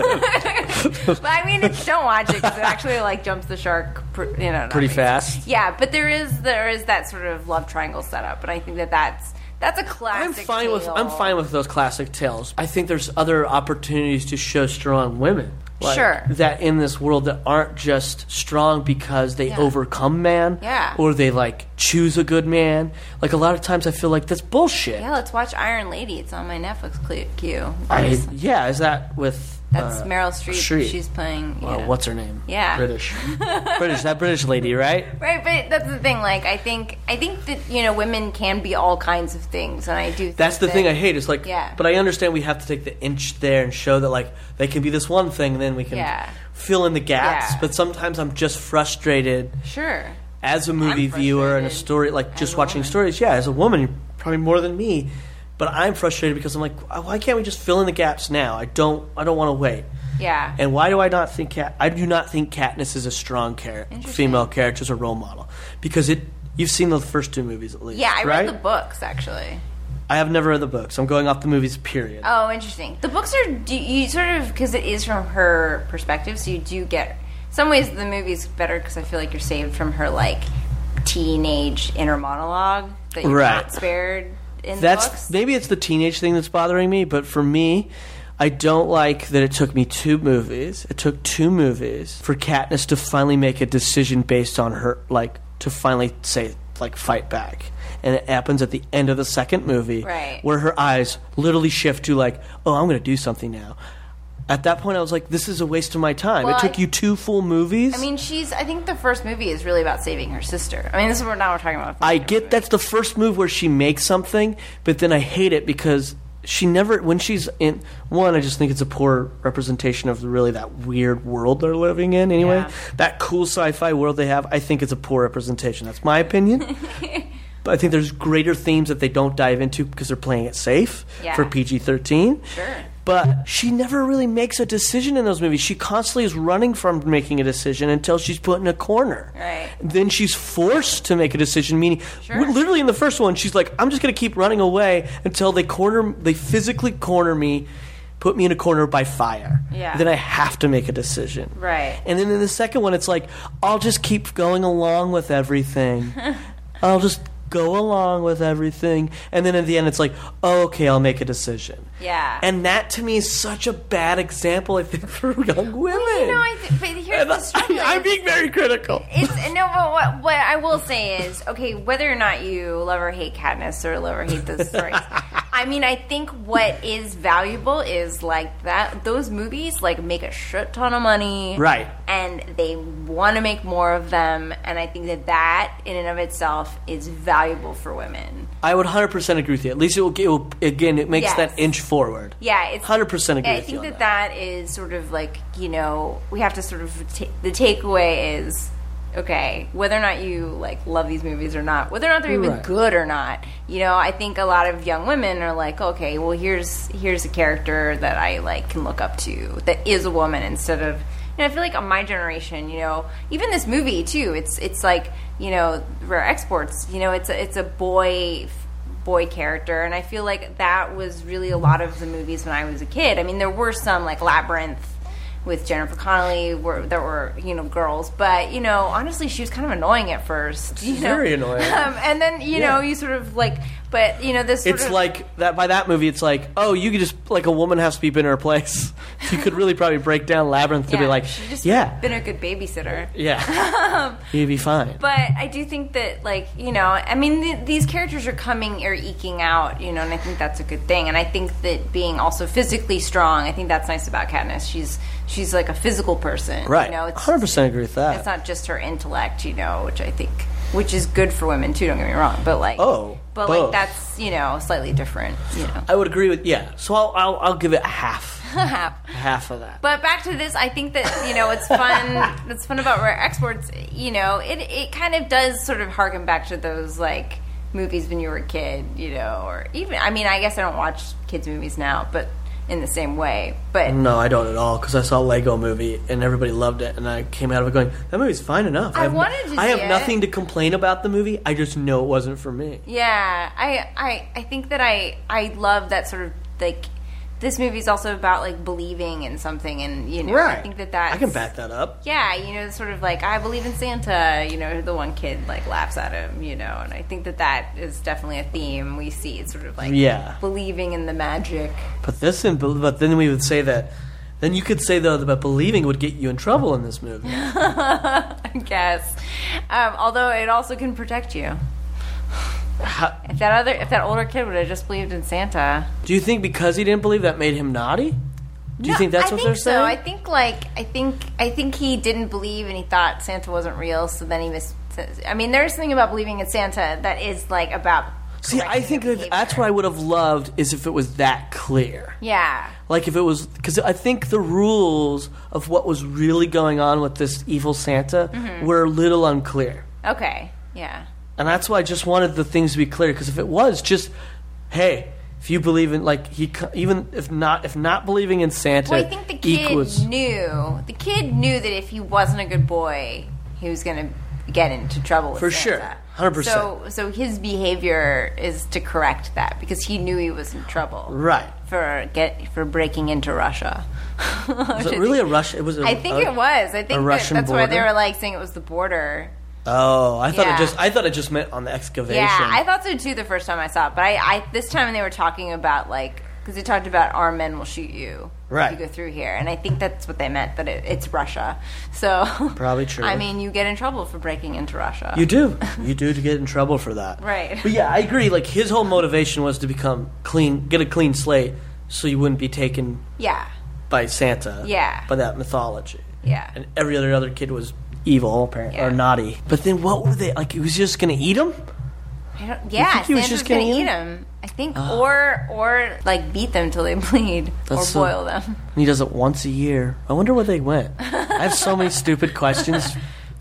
But I mean, don't watch it because it actually like jumps the shark, pretty fast. Yeah, but there is that sort of love triangle setup, and I think that's a classic. I'm fine with those classic tales. I think there's other opportunities to show strong women. That in this world that aren't just strong because they overcome man, or they like choose a good man. Like a lot of times, I feel like that's bullshit. Yeah, let's watch Iron Lady. It's on my Netflix queue. Is that with? That's Meryl Streep. She's playing. What's her name? Yeah, British. That British lady, right? Right, but that's the thing. Like, I think that women can be all kinds of things, and I do. That's the thing I hate. It's like, but I understand we have to take the inch there and show that like they can be this one thing, and then we can fill in the gaps. Yeah. But sometimes I'm just frustrated. Sure. As a movie viewer and a story, like just watching stories. Yeah, as a woman, you're probably more than me. But I'm frustrated because I'm like, why can't we just fill in the gaps now? I don't want to wait. Yeah. And why do I not think I do not think Katniss is a strong female character as a role model because you've seen the first two movies at least. Yeah, I read the books actually. I have never read the books. I'm going off the movies. Period. Oh, interesting. The books are you sort of because it is from her perspective, so you do get. In some ways, the movie's better because I feel like you're saved from her like teenage inner monologue that you're not spared. Maybe it's the teenage thing that's bothering me, but for me, I don't like that it took me two movies. It took two movies for Katniss to finally make a decision based on her, like, to finally say, like, fight back. And it happens at the end of the second movie, where her eyes literally shift to, like, oh, I'm going to do something now. At that point, I was like, this is a waste of my time. It took you two full movies? I mean, I think the first movie is really about saving her sister. I mean, this is what we're talking about. I get that's the first move where she makes something, but then I hate it because she never, when she's in, I just think it's a poor representation of really that weird world they're living in anyway. Yeah. That cool sci-fi world they have, I think it's a poor representation. That's my opinion. But I think there's greater themes that they don't dive into because they're playing it safe for PG-13. Sure. But she never really makes a decision in those movies. She constantly is running from making a decision until she's put in a corner. Right. Then she's forced to make a decision, meaning literally in the first one, she's like, I'm just going to keep running away until they physically corner me, put me in a corner by fire. Yeah. Then I have to make a decision. Right. And then in the second one, it's like, I'll just keep going along with everything. I'll just go along with everything. And then at the end, it's like, oh, okay, I'll make a decision. Yeah. And that, to me, is such a bad example, I think, for young women. Well, but here's the struggle. I'm being very critical. But what I will say is, okay, whether or not you love or hate Katniss or love or hate those stories, I mean, I think what is valuable is like that. Those movies like make a shit ton of money, Right. And they want to make more of them, and I think that in and of itself is valuable for women. I would 100% agree with you. At least it will again, it makes Yes. that inch forward. Yeah, it's 100% agree I with you think on that is sort of like, we have to sort of the takeaway is, okay, whether or not you like love these movies or not, whether or not they're even Right. good or not, I think a lot of young women are like, okay, well here's a character that I like can look up to that is a woman instead of, I feel like on my generation, even this movie too, it's like, Rare Exports, it's a boy character, and I feel like that was really a lot of the movies when I was a kid. I mean, there were some like Labyrinth with Jennifer Connelly that were girls, but honestly, she was kind of annoying at first. Very annoying. And then you sort of like, but this sort It's of, like that by that movie. It's like, oh, you could just like a woman has to be in her place. You could really probably break down Labyrinth to be like, she's just yeah, been a good babysitter. yeah, you'd be fine. But I do think that, like, I mean, these characters are coming or eking out, and I think that's a good thing. And I think that being also physically strong, I think that's nice about Katniss. She's like a physical person, Right. It's 100% agree with that. It's not just her intellect, which is good for women too. Don't get me wrong, but like, Oh, but both. like that's slightly different, I would agree with So I'll give it half of that. But back to this, I think that it's fun. It's fun about Rare Exports. It kind of does sort of harken back to those like movies when you were a kid, or even I guess I don't watch kids movies now, but in the same way. But No, I don't at all, because I saw Lego Movie and everybody loved it, and I came out of it going, that movie's fine enough. I have wanted to I see have it. nothing to complain about the movie. I just know it wasn't for me. yeah, I think that I love that sort of like. This movie is also about like believing in something, and I think that I can back that up. Yeah, sort of like, I believe in Santa, the one kid like laughs at him, and I think that is definitely a theme we see. It's sort of like believing in the magic. But then we would say that. Then you could say though that believing would get you in trouble in this movie. I guess, although it also can protect you. If that older kid would have just believed in Santa. Do you think because he didn't believe that made him naughty? Do you think that's what they're saying? I think he didn't believe and he thought Santa wasn't real, so then he there's something about believing in Santa that is like about. See, I think that's what I would have loved is if it was that clear. Yeah. Like if it was, because I think the rules of what was really going on with this evil Santa were a little unclear. Okay. Yeah. And that's why I just wanted the things to be clear. Because if it was just, hey, if you believe in even if not believing in Santa, well, I think the kid knew. The kid knew that if he wasn't a good boy, he was going to get into trouble with for Santa. sure, 100%. So his behavior is to correct that because he knew he was in trouble. Right. For breaking into Russia. Was it really a Russia? It was. I think it was. I think that's why they were like saying it was the border. Oh, I thought it just meant on the excavation. Yeah, I thought so too the first time I saw it. But I this time they were talking about like, because they talked about armed men will shoot you right. if you go through here, and I think that's what they meant, that it's Russia. So probably true. I mean, you get in trouble for breaking into Russia. You do to get in trouble for that. Right. But yeah, I agree. Like his whole motivation was to become clean, get a clean slate, so you wouldn't be taken. Yeah. By Santa. Yeah. By that mythology. Yeah. And every other kid was evil, apparently, or naughty. But then what were they like? He was just going to eat them? Santa's just going to eat them. I think, or like beat them till they bleed, or boil them. And he does it once a year. I wonder where they went. I have so many stupid questions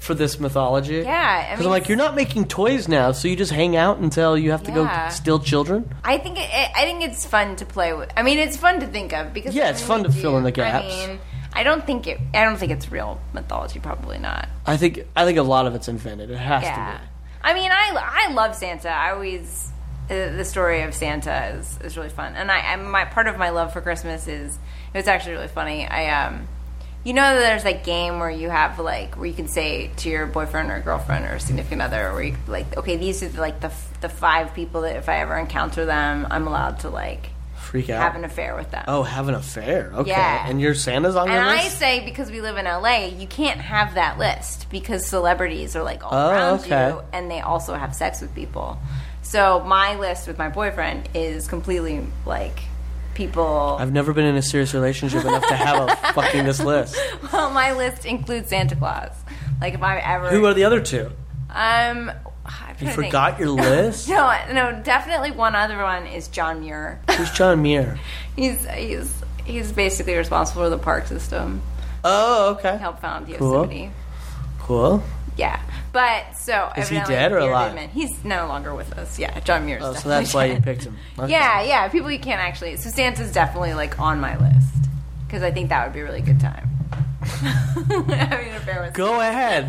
for this mythology. Yeah, Because I'm like, you're not making toys now, so you just hang out until you have to go steal children? I think it's fun to play with. I mean, it's fun to think of because Yeah, it's fun to fill in the gaps. I mean, I don't think it's real mythology. Probably not. I think a lot of it's invented. It has to be. I mean, I love Santa. I always the story of Santa is really fun, and my part of my love for Christmas is it's actually really funny. You know that there's that game where you have like where you can say to your boyfriend or girlfriend or significant other, where you like, okay, these are like the 5 people that if I ever encounter them, I'm allowed to like freak out, have an affair with them. Oh, have an affair. Okay. Yeah. And your Santa's on your list? And I say, because we live in LA, you can't have that list because celebrities are like all around you, and they also have sex with people. So my list with my boyfriend is completely like people. I've never been in a serious relationship enough to have a fucking this list. Well, my list includes Santa Claus. Like if I ever. Who are the other 2? You forgot your list? No, definitely one other one is John Muir. Who's John Muir? He's basically responsible for the park system. Oh, okay. He helped found Yosemite. Cool. Yeah, but so is he dead or alive? He's no longer with us. Yeah, John Muir. Oh, so that's why you picked him. Okay. Yeah, people you can't actually. So Santa's definitely like on my list because I think that would be a really good time. Having an affair with. Go ahead.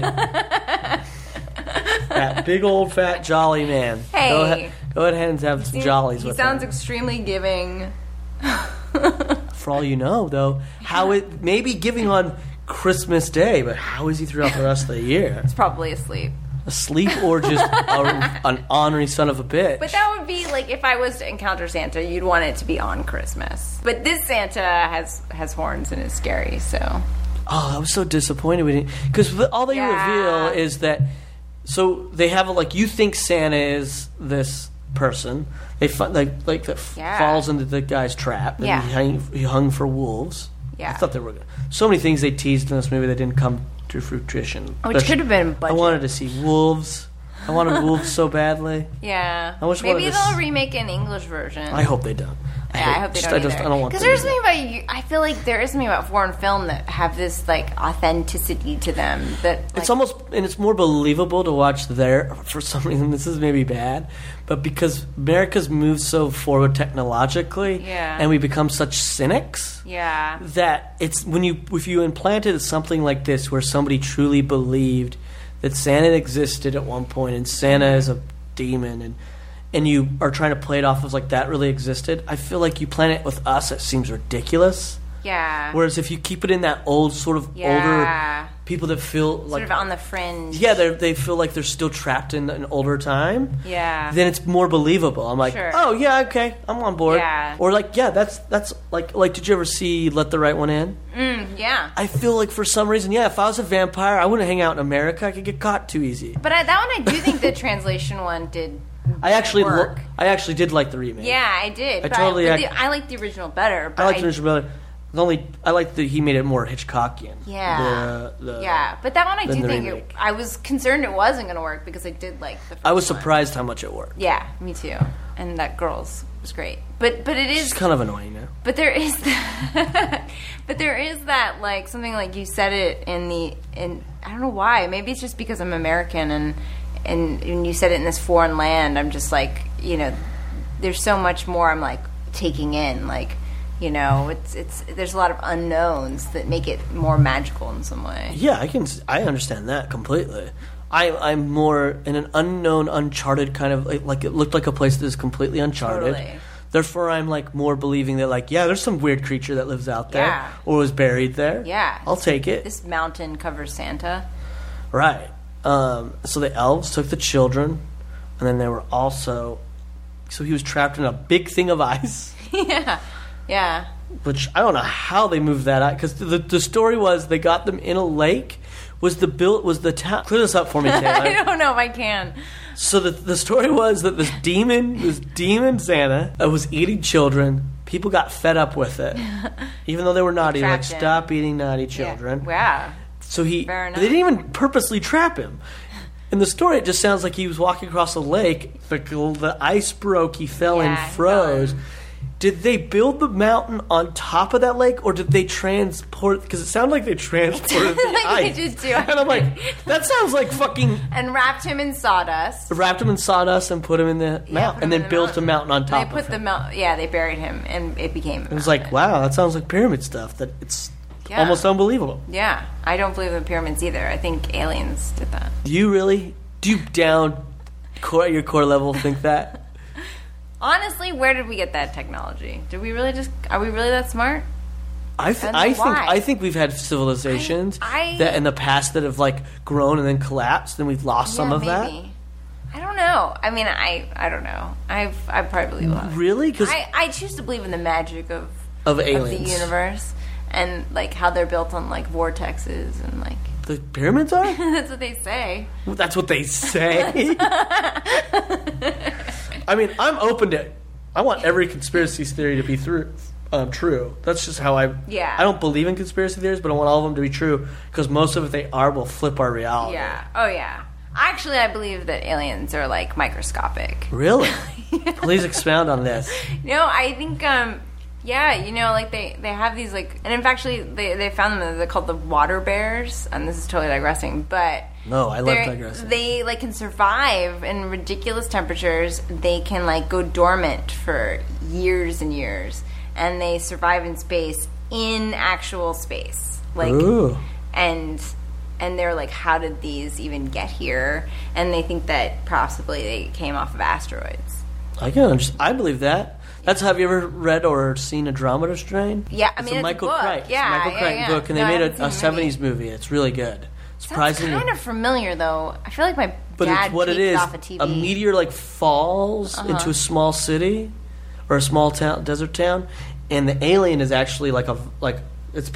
That big old fat jolly man. Hey, go ahead and have some jollies with him. He sounds extremely giving. For all you know, though, how it may be giving on Christmas Day, but how is he throughout the rest of the year? He's probably asleep. Asleep or just an ornery son of a bitch. But that would be like if I was to encounter Santa, you'd want it to be on Christmas. But this Santa has horns and is scary, so. Oh, I was so disappointed with it. Because all they reveal is that. So they have you think Santa is this person. They falls into the guy's trap. And he hung for wolves. Yeah. I thought there were so many things they teased in this movie that didn't come to fruition. Which could have been budget. I wanted to see wolves. I wanted wolves so badly. Yeah. Maybe they'll remake an English version. I hope they don't. I hope they don't either. I don't want. Because there's something about I feel like there is something about foreign film that have this authenticity to them that it's almost, and it's more believable to watch there for some reason. This is maybe bad, but because America's moved so forward technologically, and we become such cynics, that it's if you implanted something like this where somebody truly believed that Santa existed at one point and Santa is a demon and you are trying to play it off as that really existed, I feel like you plant it with us, it seems ridiculous. Yeah. Whereas if you keep it in that old sort of older people that feel sort of on the fringe. Yeah, they feel like they're still trapped in an older time. Yeah. Then it's more believable. I'm like, oh yeah, okay, I'm on board. Yeah. Or that's like did you ever see Let the Right One In? Yeah. I feel like for some reason, if I was a vampire, I wouldn't hang out in America. I could get caught too easy. But that one I do think the translation one did. I actually did like the remake. Yeah, I did. I liked the original better. But I liked the original better. I liked that he made it more Hitchcockian. Yeah. But that one I do think I was concerned it wasn't going to work because I did like the first I was surprised how much it worked. Yeah, me too. And that girl's was great. But it is... She's kind of annoying now. But there is that... but there is that, something like you said it in I don't know why. Maybe it's just because I'm American and when you said it in this foreign land, I'm just there's so much more I'm taking in, it's there's a lot of unknowns that make it more magical in some way. Yeah, I understand that completely. I'm more in an unknown, uncharted kind of it looked like a place that is completely uncharted. Totally. Therefore, I'm more believing that there's some weird creature that lives out there or was buried there. Yeah, I'll take it. This mountain covers Santa. Right. So the elves took the children, and then they were also... So he was trapped in a big thing of ice. Yeah. Which, I don't know how they moved that out, because the story was they got them in a lake. Was the town... Clear this up for me, Taylor. I don't know if I can. So the story was that this demon Santa was eating children. People got fed up with it. Even though they were naughty. Stop eating naughty children. Yeah. So they didn't even purposely trap him. In the story, it just sounds like he was walking across a lake. The ice broke. He fell and froze. did they build the mountain on top of that lake, or did they transport? Because it sounded like they transported the Like ice. they did too. And I'm like, that sounds like fucking. And wrapped him in sawdust. Wrapped him in sawdust and put him in the mountain, and then built a mountain on top They of put him. they buried him, and it became. It was like, wow, that sounds like pyramid stuff. That it's almost unbelievable. Yeah, I don't believe in pyramids either. I think aliens did that. Do you really? Do you down core at your core level think that? Honestly, where did we get that technology? Did we really are we really that smart? I think we've had civilizations that in the past that have like grown and then collapsed, and we've lost some of that. I don't know. I mean, I don't know. I probably believe a lot. Really? Because I choose to believe in the magic of aliens, of the universe, and like how they're built on like vortexes and like the pyramids are. That's what they say. That's what they say. I mean, I'm open to. I want every conspiracy theory to be true. That's just how I. Yeah. I don't believe in conspiracy theories, but I want all of them to be true because most of it they are will flip our reality. Yeah. Oh yeah. Actually, I believe that aliens are like microscopic. Really? Please expound on this. No, I think. Yeah, you know, like they have these like, and in fact, actually, they found them. They're called the water bears, and this is totally digressing, but no, I love digressing. They like can survive in ridiculous temperatures. They can like go dormant for years and years, and they survive in space, in actual space, like, ooh. and they're like, how did these even get here? And they think that possibly they came off of asteroids. I believe that. That's have you ever read or seen Andromeda Strain? Yeah, I mean, it's a Michael Crichton. Yeah, it's a Michael Crichton book, and they made a 70s movie. It's really good. Surprisingly, sounds kind of familiar though. I feel like my but dad it's what it is. off of TV. A meteor like falls into a small city or a small town, desert town, and the alien is actually like it's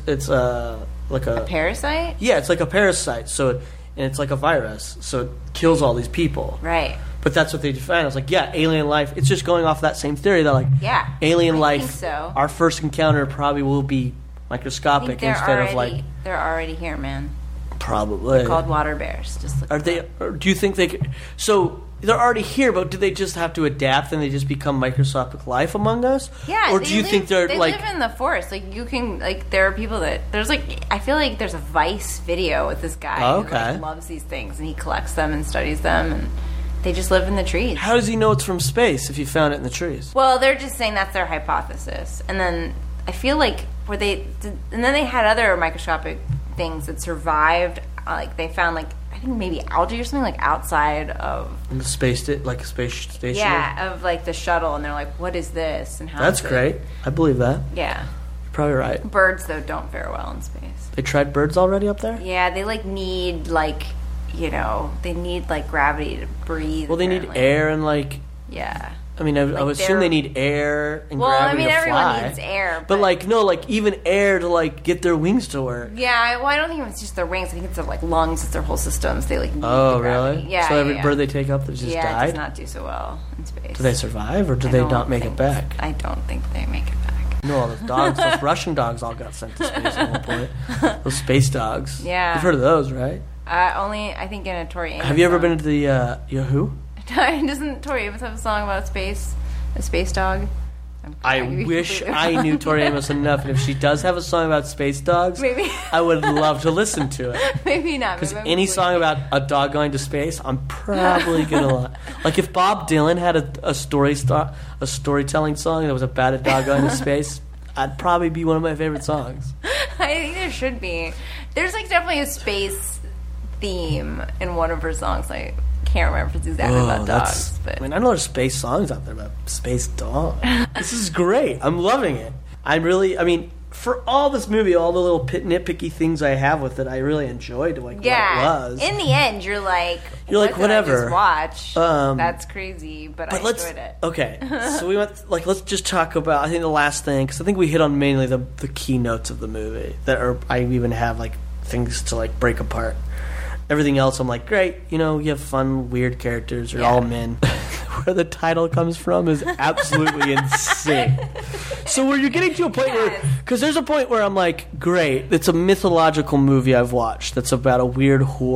like a parasite. Yeah, it's like a parasite. So it's like a virus. So it kills all these people. Right. But that's what they define. I was like, yeah, alien life. It's just going off that same theory that, like, alien life. Think so. Our first encounter probably will be microscopic instead of like. They're already here, man. Probably. They're called water bears. Just look. Are they? Or do you think they? So they're already here, but do they just have to adapt and they just become microscopic life among us? Yeah. Or do you think they're like? They live in the forest. Like you can like there are people that there's like I feel like there's a Vice video with this guy who like, loves these things and he collects them and studies them and. They just live in the trees. How does he know it's from space if he found it in the trees? Well, they're just saying that's their hypothesis. And then I feel like and then they had other microscopic things that survived. Like they found like I think maybe algae or something like outside of in the space like a space station. Yeah, of like the shuttle, and they're like, "What is this?" And how? That's great. I believe that. Yeah. You're probably right. Birds though don't fare well in space. They tried birds already up there? Yeah, they like need like. You know, they need like gravity to breathe. Well, they need air and like. Yeah. I mean, I would assume they need air and gravity to fly. Everyone needs air, but like no, like even air to like get their wings to work. Yeah, well, I don't think it's just their wings. I think it's their like lungs. It's their whole systems. They like. Need oh, the really? Yeah. So every bird they take up that just died. Does not do so well in space. Do they survive or do they not make it back? I don't think they make it back. No, all those dogs, those Russian dogs, all got sent to space at one point. Those space dogs. Yeah. You've heard of those, right? Only, I think, in a Tori Amos Have you ever song. been to the Yahoo? Doesn't Tori Amos have a song about space? A space dog? I wish I knew Tori Amos enough, and if she does have a song about space dogs, maybe I would love to listen to it. Maybe not. Because any song about a dog going to space, I'm probably gonna like. If Bob Dylan had a storytelling song that was about a dog going to space, I'd probably be one of my favorite songs. I think there should be. There's like definitely a space theme in one of her songs. I can't remember if it's exactly about dogs. But I mean, I know there's space songs out there about space dogs. This is great. I'm loving it. I mean, for all this movie, all the little nitpicky things I have with it, I really enjoyed what it was. In the end, you're like whatever. Did I just watch. That's crazy, but I enjoyed it. Okay, so we went let's just talk about. I think the last thing, because I think we hit on mainly the keynotes of the movie I even have like things to like break apart. Everything else, I'm like, great. You know, you have fun, weird characters. They're all men. Where the title comes from is absolutely insane. So where you're getting to a point where, because there's a point where I'm like, great. It's a mythological movie I've watched that's about a weird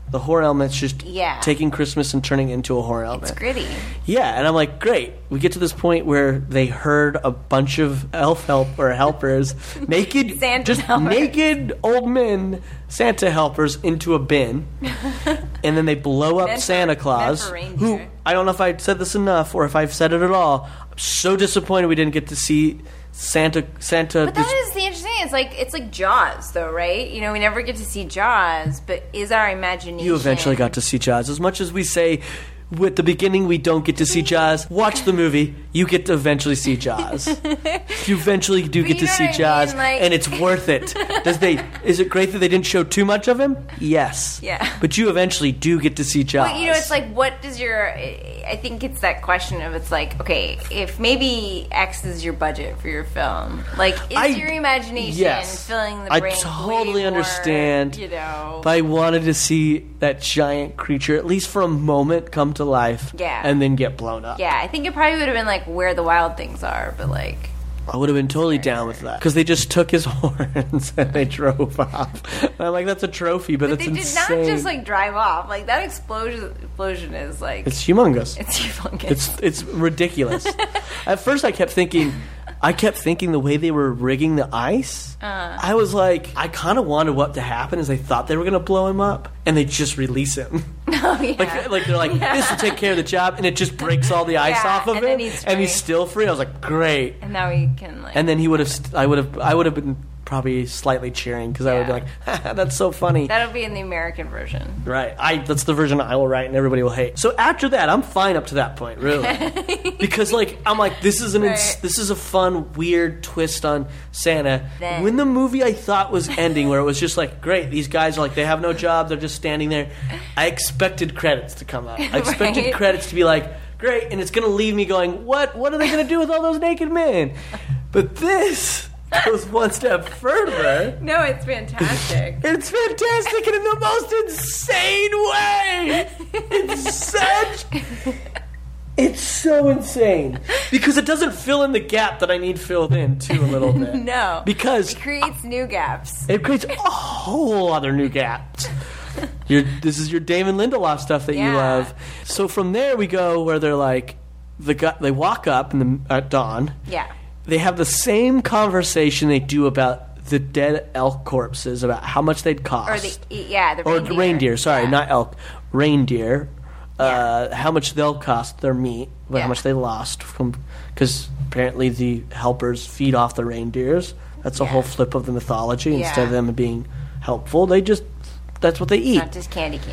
The horror element's just Yeah. taking Christmas and turning it into a horror element. It's gritty. Yeah, and I'm like, great. We get to this point where they herd a bunch of helpers, naked, Santa just helpers. naked old men, Santa helpers, into a bin, and then they blow up Meant for- Santa Claus, meant for who, reindeer. I don't know if I said this enough or if I've said it at all. I'm so disappointed we didn't get to see Santa. But that is the interesting. It's like Jaws, though, right? You know, we never get to see Jaws, but is our imagination? You eventually got to see Jaws. As much as we say at the beginning we don't get to see Jaws, watch the movie. You get to eventually see Jaws. You eventually do get you to know see what I Jaws, mean? Like- and it's worth it. Is it great that they didn't show too much of him? Yes. Yeah. But you eventually do get to see Jaws. But, you know, it's like, what does your... I think it's that question of, it's like, okay, if maybe X is your budget for your film, like, is your imagination yes. filling the I brain totally way more, understand. you know... But I wanted to see that giant creature, at least for a moment, come to life. Yeah. And then get blown up. Yeah, I think it probably would have been, like, Where the Wild Things Are, but, like... I would have been totally down with that. Because they just took his horns and they drove off. And I'm like, that's a trophy, but it's They did insane. not just, like, drive off. Like, that explosion is, like... It's humongous. It's humongous. It's ridiculous. At first I kept thinking the way they were rigging the ice, I was like, I kind of wanted what to happen is they thought they were going to blow him up, and they just release him. Oh, yeah. Like they're like, this will take care of the job, and it just breaks all the ice Yeah, off of and then him, he's and he's free. still free. I was like, great. And now we can, like... And then I would have been probably slightly cheering because I would be like, that's so funny. That'll be in the American version. Right. That's the version I will write and everybody will hate. So after that, I'm fine up to that point, really. Because I'm like, this is this is a fun, weird twist on Santa. Then- When the movie I thought was ending, where it was just like, great, these guys are like, they have no job, they're just standing there. I expected credits to come up. I expected Right. credits to be like, great, and it's going to leave me going, what are they going to do with all those naked men? But this goes one step further. No, it's fantastic. It's fantastic and in the most insane way. It's so insane because it doesn't fill in the gap that I need filled in too a little bit. No. Because It creates new gaps. it creates a whole other new gaps. This is your Damon Lindelof stuff that you Yeah. love. So from there we go where they're like, they walk up at dawn. Yeah. They have the same conversation they do about the dead elk corpses, about how much they'd cost. The Reindeer. Sorry, Yeah. not elk. Reindeer. Yeah. How much they'll cost their meat, Yeah. how much they lost because apparently the helpers feed off the reindeers. That's a Yeah. whole flip of the mythology. Yeah. Instead of them being helpful, that's what they eat. Not just candy canes.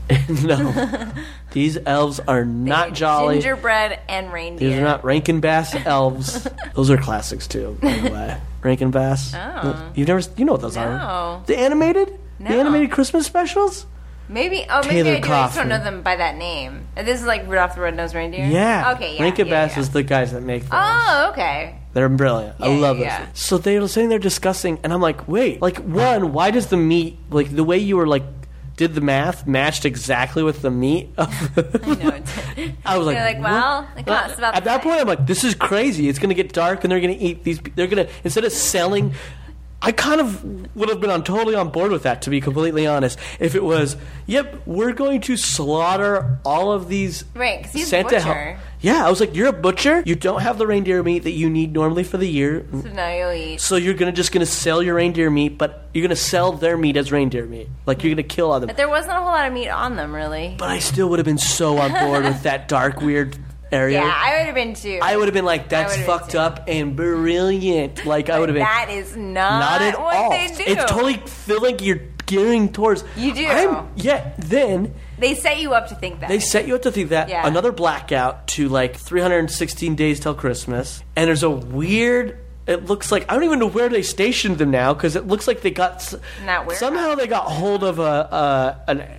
No, these elves are not jolly. Gingerbread and reindeer. These are not Rankin Bass elves. Those are classics too, by the way. Rankin Bass. Oh. You know what those No. are? The animated? No. The animated Christmas specials? Maybe Taylor I do. I just Kaufman. don't know them by that name. This is like Rudolph the Red-Nosed Reindeer? Yeah. Okay, yeah. Rankin yeah, Bass yeah. is the guys that make those. Oh, okay. They're brilliant. I Yeah, love yeah, those. yeah. So they were sitting there discussing, and I'm like, wait, like, one, why does the meat, like, the way you were, like, did the math matched exactly with the meat of I know. I was like, You're like, well, it costs about at the that same. point, I'm like, this is crazy. It's going to get dark, and they're going to eat these. They're going to, instead of selling, I kind of would have been totally on board with that, to be completely honest. If it was, yep, we're going to slaughter all of these. Right, 'cause he's a Santa butcher. Yeah, I was like, you're a butcher. You don't have the reindeer meat that you need normally for the year. So now you'll eat. So you're just gonna sell your reindeer meat, but you're gonna sell their meat as reindeer meat. Like you're gonna kill all them. But there wasn't a whole lot of meat on them, really. But I still would have been so on board with that dark, weird area. Yeah, I would have been too. I would have been like, that's would've been fucked too. up and brilliant. Like I would have been That is not, not at what all. they do. It's totally feel like you're gearing towards. You do. Then They set you up to think that. they set you up to think that. Yeah. Another blackout to like 316 days till Christmas, and there's a weird. It looks like I don't even know where they stationed them now because it looks like they got Not where. somehow they got hold of a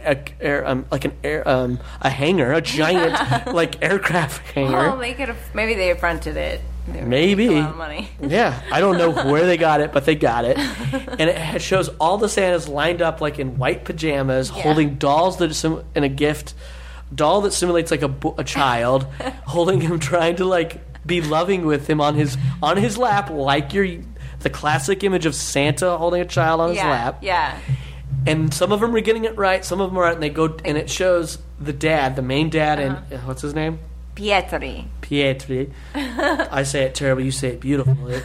hangar, a giant like aircraft hangar. Well, they could have. Maybe they affronted it. They were Maybe. making a lot of money. Yeah, I don't know where they got it, but they got it. And it shows all the Santas lined up like in white pajamas, Yeah. holding dolls in a gift doll that simulates like a child, holding him, trying to like be loving with him on his lap, like the classic image of Santa holding a child on his lap. Yeah. And some of them are getting it right, some of them aren't, and they go, and it shows the dad, the main dad, and what's his name? Pietri. I say it terrible, you say it beautifully.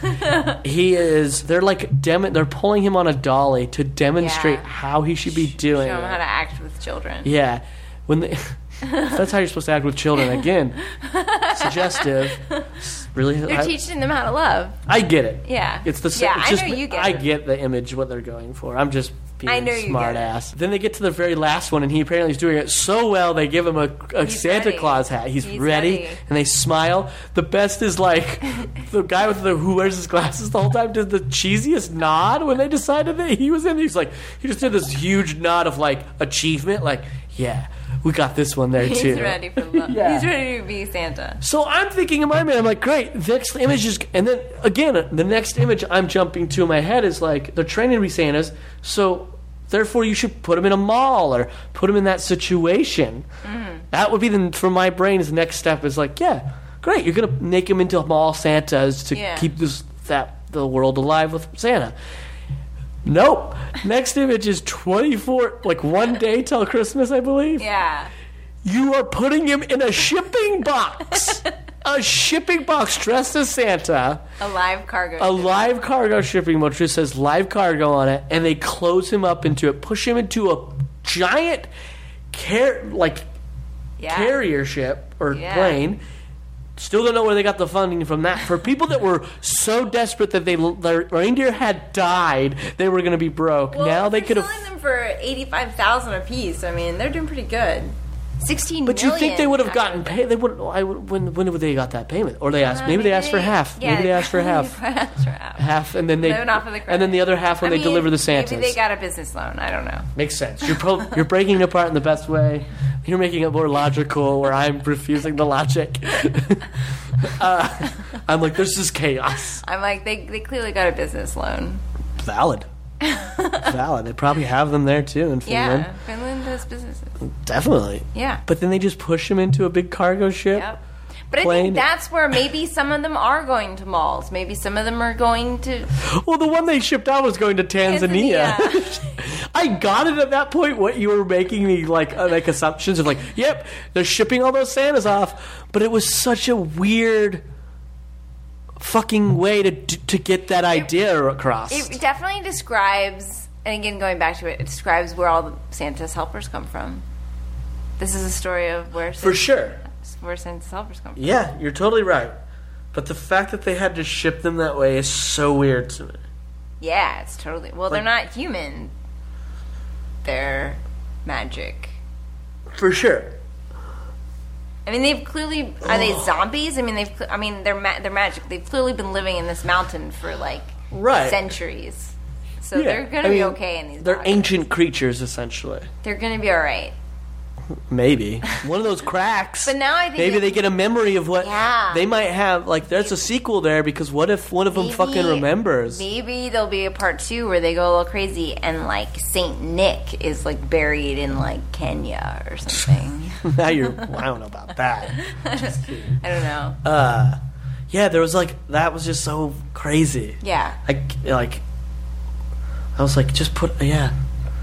They're pulling him on a dolly to demonstrate how he should be doing Show him how to act with children. Yeah. That's how you're supposed to act with children. Again, suggestive. Really, They're teaching them how to love. I get it. Yeah. It's the same. Yeah, I know you get it. I get the image, what they're going for. I'm just being a smart ass. Then they get to the very last one, and he apparently is doing it so well, they give him a Santa ready. Claus hat. He's ready, and they smile. The best is like the guy who wears his glasses the whole time did the cheesiest nod when they decided that he was in. He just did this huge nod of like achievement, like, yeah, we got this one there too. He's ready for love. Yeah. He's ready to be Santa. So I'm thinking in my mind, I'm like, great, next image is, and then again, the next image I'm jumping to in my head is like, they're training to be Santas, so therefore you should put them in a mall or put them in that situation. That would be for my brain, his next step is like, yeah, great, you're going to make them into mall Santas to keep the world alive with Santa. Nope. Next image is 24, like 1 day till Christmas, I believe. Yeah. You are putting him in a shipping box. A shipping box dressed as Santa. A live cargo. Live cargo shipping boat just says live cargo on it, and they close him up into it, push him into a giant carrier ship or plane. Still don't know where they got the funding from that. For people that were so desperate that their reindeer had died, they were going to be broke. Well, now they could have selling them for $85,000 a piece. I mean, they're doing pretty good. 16 But million you think they would have gotten paid? They would. When would they got that payment? Or they asked? Maybe they asked for half. Yeah, maybe they asked for half. Half, and then they. Living off of the credit. And then the other half when they deliver the Santas. Maybe they got a business loan. I don't know. Makes sense. You're breaking it apart in the best way. You're making it more logical, where I'm refusing the logic. I'm like, this is chaos. I'm like, they clearly got a business loan. Valid. They probably have them there too in Finland. Yeah, Finland has businesses. Definitely. Yeah. But then they just push them into a big cargo ship. Yep. But I plane. think that's where maybe some of them are going to malls. Maybe some of them are going to... Well, the one they shipped out was going to Tanzania. I got it at that point. What you were making me like assumptions of like, yep, they're shipping all those Santas off. But it was such a weird fucking way to get that idea across. It definitely describes, and again going back to it, it describes where all the Santa's helpers come from. This is a story of where for sure where Santa's helpers come from. Yeah, you're totally right. But the fact that they had to ship them that way is so weird to me. Yeah, it's totally... Well, they're not human. They're magic. For sure. I mean, they've clearly... Are they zombies? I mean, they're magic. They've clearly been living in this mountain for, like, centuries. So they're going to be okay in these They're bodies. ancient creatures, essentially. They're going to be all right. Maybe. One of those cracks. But now I think... Maybe they get a memory of what... Yeah. They might have... Like, there's a sequel there, because what if one of them fucking remembers? Maybe there'll be a part 2 where they go a little crazy and, like, Saint Nick is, like, buried in, like, Kenya or something. Now you're... I don't know about that. Just kidding. I don't know. Yeah, there was, like... That was just so crazy. Yeah. I was like, just put... Yeah.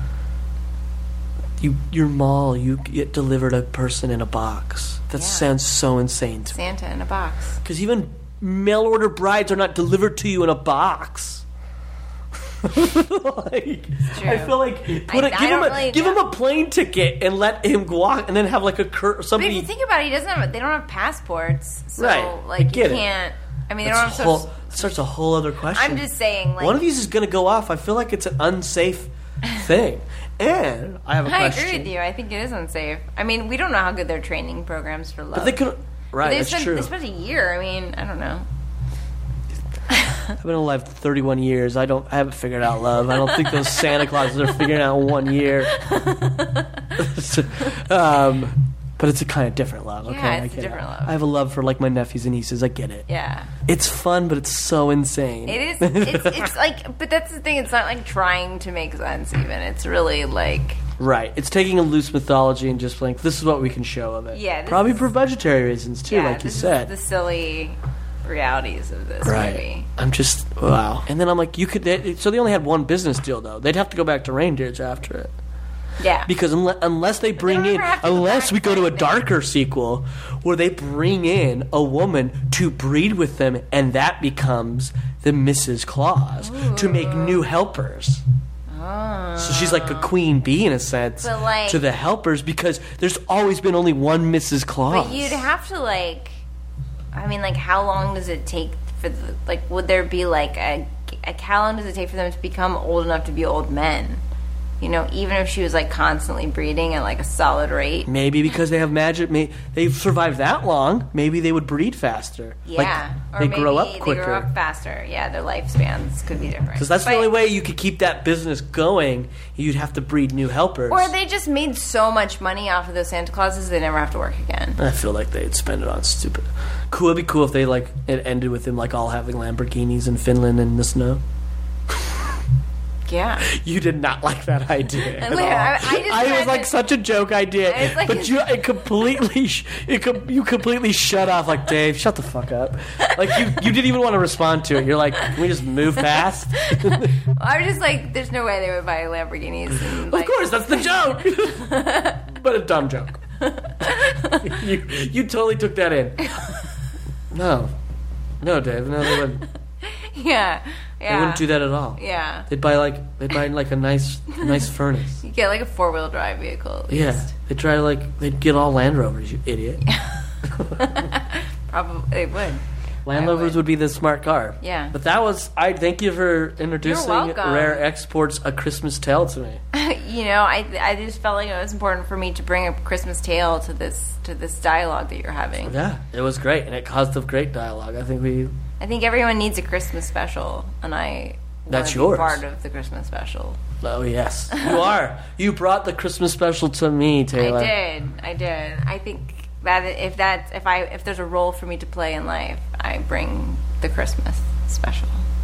Your mall, you get delivered a person in a box. That sounds so insane to me. Santa in a box. Because even mail order brides are not delivered to you in a box. I feel like give him a plane ticket and let him go on, and then have like somebody. But if you think about it, they don't have passports, so right. like you can't. I mean, they don't have. Starts a whole other question. I'm just saying, like, one of these is going to go off. I feel like it's an unsafe thing. And I have a question. I agree with you. I think it is unsafe. I mean, we don't know how good their training programs for love. But they could. Right, that's true. They spent a year. I mean, I don't know. I've been alive 31 years. I haven't figured out love. I don't think those Santa Clauses are figuring out in 1 year. But it's a kind of different love. Okay, yeah, it's a different love. I have a love for like my nephews and nieces. I get it. Yeah, it's fun, but it's so insane. It is. It's like, but that's the thing. It's not like trying to make sense. Even it's really like. Right. It's taking a loose mythology and just like, this is what we can show of it. Yeah. Probably for budgetary reasons too, like you said. The silly. realities of this Right. movie. I'm just wow. And then I'm like, so they only had one business deal though. They'd have to go back to reindeers after it. Yeah. Because unless they bring don't in, ever have to go unless back we go to a to anything. darker sequel where they bring in a woman to breed with them, and that becomes the Mrs. Claus to make new helpers. So she's like a queen bee in a sense But, like- to the helpers, because there's always been only one Mrs. Claus. But you'd have to like, I mean, like, how long does it take for the, like, would there be like how long does it take for them to become old enough to be old men? You know, even if she was like constantly breeding at like a solid rate. Maybe because they have magic. They've survived that long. Maybe they would breed faster. Yeah, Like, they grow up quicker. They grow up faster. Yeah, their lifespans could be different. Because that's the But- only way you could keep that business going. You'd have to breed new helpers. Or they just made so much money off of those Santa Clauses they never have to work again. I feel like they'd spend it on stupid. Cool. It'd be cool if they like it ended with them like all having Lamborghinis in Finland in the snow. Yeah. You did not like that idea. At Wait, all. I just it was tried like to- such a joke idea, It's like- but you completely shut off. Like, Dave, shut the fuck up. Like you didn't even want to respond to it. You're like, can we just move past? I was just like, there's no way they would buy Lamborghinis. And, Of like, course, that's the joke. But a dumb joke. you totally took that in. No, Dave. No, they wouldn't. Yeah. Yeah. They wouldn't do that at all. Yeah. They'd buy like a nice furnace. You get like a 4-wheel drive vehicle. At Yeah, least. they'd get all Land Rovers. You idiot. Probably they would. Land I Rovers would. would be the smart car. Yeah. But that was. I thank you for introducing welcome. Rare Exports: A Christmas Tale to me. You know, I just felt like it was important for me to bring a Christmas tale to this dialogue that you're having. Yeah, it was great, and it caused a great dialogue. I think everyone needs a Christmas special, and I That's wanna be yours. part of the Christmas special. Oh yes, you are. You brought the Christmas special to me, Taylor. I did. I think that if there's a role for me to play in life, I bring the Christmas special.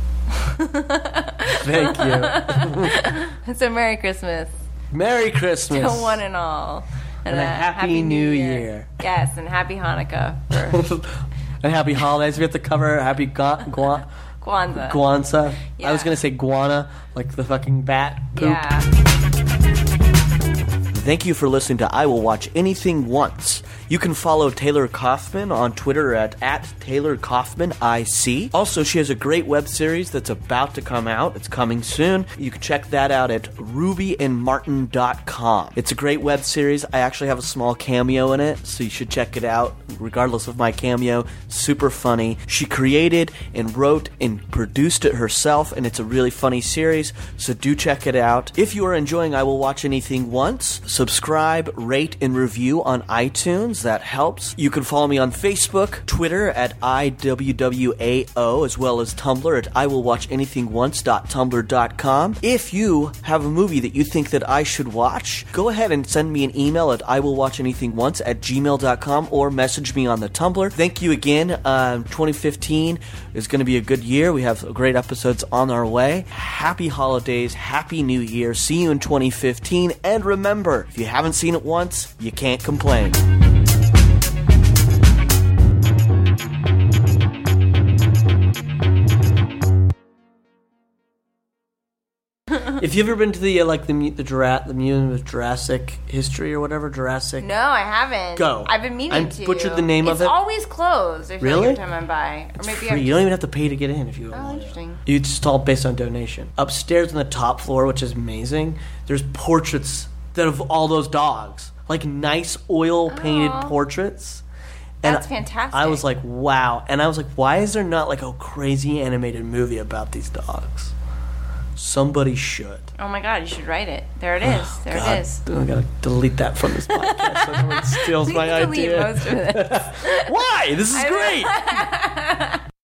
Thank you. So Merry Christmas Merry Christmas. to one and all. And a Happy New Year. Yes, and Happy Hanukkah for And happy holidays. We have to cover happy Kwanzaa. Guanza. Yeah. I was gonna say guana, like the fucking bat poop. Yeah. Thank you for listening to I Will Watch Anything Once. You can follow Taylor Kaufman on Twitter at Taylor Kaufman IC. Also, she has a great web series that's about to come out. It's coming soon. You can check that out at rubyandmartin.com. It's a great web series. I actually have a small cameo in it, so you should check it out, regardless of my cameo. Super funny. She created and wrote and produced it herself, and it's a really funny series, so do check it out. If you are enjoying I Will Watch Anything Once, subscribe, rate, and review on iTunes. That helps. You can follow me on Facebook, Twitter at IWWAO, as well as Tumblr at IWillWatchAnythingOnce.tumblr.com. If you have a movie that you think that I should watch, go ahead and send me an email at IWillWatchAnythingOnce@gmail.com or message me on the Tumblr. Thank you again. 2015 is going to be a good year. We have great episodes on our way. Happy holidays. Happy New Year. See you in 2015. And remember, if you haven't seen it once, you can't complain. If you've ever been to the the Museum of Jurassic History or whatever, Jurassic. No, I haven't. Go. I've been meaning I to. butchered the name of it. It's always closed. I feel Really? like every time I'm by. It's Or maybe free. I'm You don't even have to pay to get in if you Oh, want. interesting. It's just all based on donation. Upstairs on the top floor, which is amazing, there's portraits that of all those dogs, like nice oil painted Aw. portraits. That's fantastic. I was like, wow. And I was like, why is there not like a crazy animated movie about these dogs? Somebody should. Oh my god, you should write it. There it is. There God, it is. I gotta delete that from this podcast so no one steals my Please delete idea. most of this. Why? This is great.